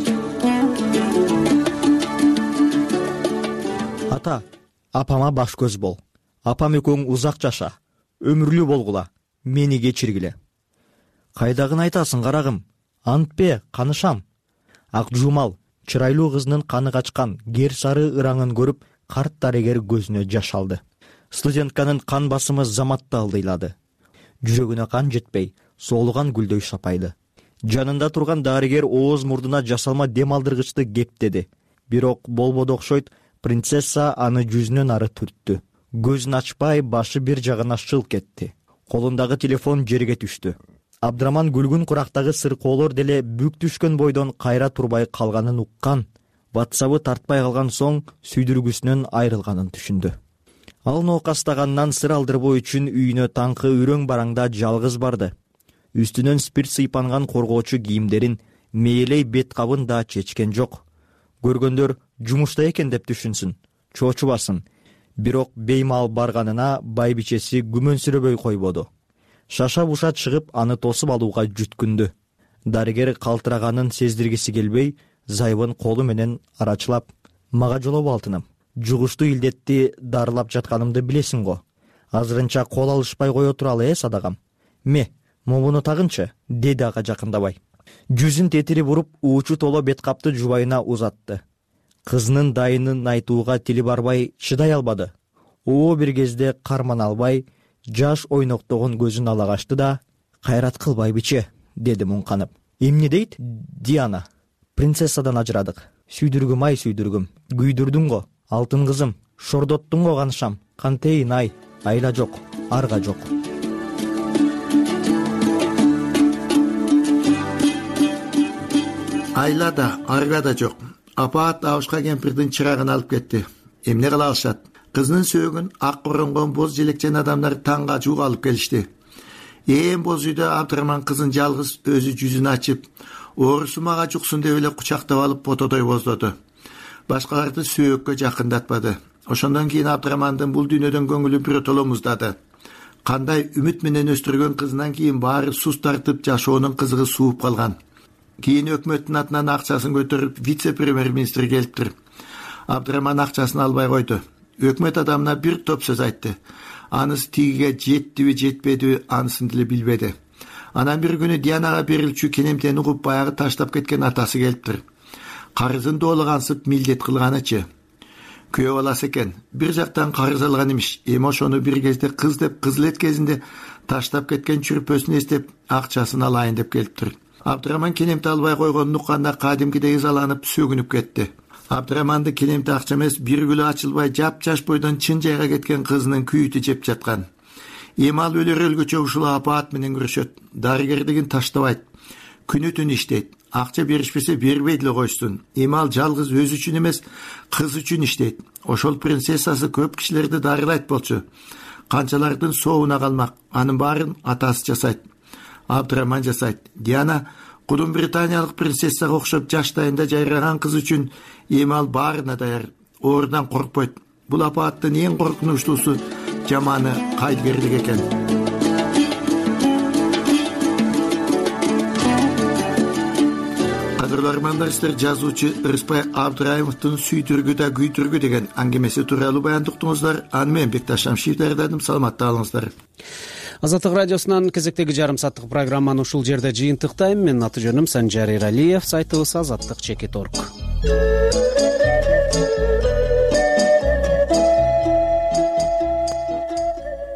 [SPEAKER 23] Ата, апама баш көз бол. Апам экөөң узак жаша, өмүрлүү болгула, мени кечиргиле. Кайдагын айтасың, карагым? Антпе, канышам. Ак жумал, чырайлуу кызынын каны качкан, кер сары ыраңын көрүп, карт дарыгер көзүнө жаш алды. Студентканын кан басымы заматта алдыйлады. Жүрөгүнө кан жетпей, соолуган гүлдөй шапайды. Жанында турган дарыгер ооз мурдуна жасалма дем алдыргычты кептеди. Бирок болбоду окшойт, принцесса аны жүзүнөн ары түрттү. Көзүн ачпай, башы бир жагына шылк кетти. Колундагы телефон жерге түштү. Абдыраман күлгүн курактагы сыркоолор деле бүк түшкөн бойдон кайра турбай калганын уккан. WhatsApp'ы тартпай калган соң сүйдүргүсүнөн айрылганын түшүндү. Ал ноокастагандан сыр алдырбоо үчүн үйүнө таңкы үрөң бараңда жалгыз барды. Үстүнөн спирт сыйпанган коргоочу кийимдерин, мээлей бет кабын да чечкен жок. Көргөндөр жумушта экен деп түшүнсүн, чоочубасын. Бирок беймал барганына байбичеси күмөнсүрөбөй койбоду. Шаша буша чыгып, аны тосуп алууга жүткүндү. Дарыгер калтыраганын сездиргиси келбей, зайыбын колу менен арачылап, мага жолоп алтыным. Жугуштуу илдетти дарылап жатканымды билесиң го. Азырынча кол алышпай кое туралы э садагам. Ме, момуну тагынчы, деди ага жакындабай. Жүзүн тетири буруп, уучу толо бет капты жубайына узатты. Кызынын дайынын айтууга тили барбай чыдай албады. Оо бир кезде кармана албай, жаш ойноктогон көзүн ала качты да, кайрат кылбай биче, деди муңканып. Эмне дейт? Диана. Принцессадан ажырадык. Сүйдүргүм ай сүйдүргүм. Күйдүрдүң го, алтын кызым. Шордоттуң го канышам. Кантейин ай, айла жок, арга жок.
[SPEAKER 17] Айла да, арга да жок. Апаат Абышка кемпирдин чырагын алып кетти. Эмне кыла алышат? Кызынын сөөгүн ак коронгон боз желекчен адамдар таңга жууп алып келишти. Ээн боз үйдө Абдыраман кызын жалгыз өзү жүзүн ачып, оорусу мага жуксун деп эле кучактап алып потодой боздоду. Башкаларды сөөккө жакындатпады. Ошондон кийин Абдырамандын бул дүйнөдөн көңүлү биротоло муздады. Кандай үмүт менен өстүргөн кызынан кийин баары суз тартып, жашоонун кызыгы сууп калган. Кийин өкмөттүн атынан акчасын көтөрүп, вице-премьер-министр келиптир. Абдыраман акчасын албай койду. Өкмөт адамына бир топ сөз айтты. Анысы тигиге жеттиби, жетпедиби, анысын деле билбеди. Анан бир күнү Дианага берилчү кенемтени угуп баягы таштап кеткен атасы келиптир. Карызын доолугансып милдет кылганычы. Күйөө баласы экен. Бир жактан карыз алган эмиш. Эми ошону бир кезде кыз деп кызылет кезинде таштап кеткен чүрпөсүн эстеп, акчасын алайын деп келиптир. Абдыраман кенемти албай койгонун укканда кадимкидей ызаланып сөгүнүп кетти. Абдыраманды келемти акча эмес, бир гүлү ачылбай жапжаш бойдон чын жайга кеткен кызынын күйүтү жеп жаткан. Эми ал өлөр өлгөчө ушул апаат менен күрөшөт. Дарыгердигин таштабайт. Күнү түн иштейт. Акча беришпесе бербей деле койсун. Эми ал жалгыз өзү үчүн эмес, кыз үчүн иштейт. Ошол принцессасы көп кишилерди дарылайт болчу. Канчалардын соовуна калмак. Анын баарын атасы жасайт. Абдыраман жасайт. Диана Кудум британиялык принцессага окшоп жаштайында жайраган кыз үчүн эми ал баарына даяр. Оорудан коркпойт. Бул апааттын эң коркунучтуусу жаманы кайдыгерлик экен. Кадырлуу армандаштар, жазуучу Рыспай Абдыраимовдун «Сүйдүргү да күйдүргү» деген аңгемеси тууралуу баяндыктыңыздар. Аны мен Бекташ Шамшиев даярдадым. Саламатта калыңыздар.
[SPEAKER 2] Азаттык радиосунан кезектеги жарым сааттык программаны ушул жерде жыйынтыктайм. Менин аты жөнүм Санжар Эралиев. Сайтыбыз азаттык чекит точка орг.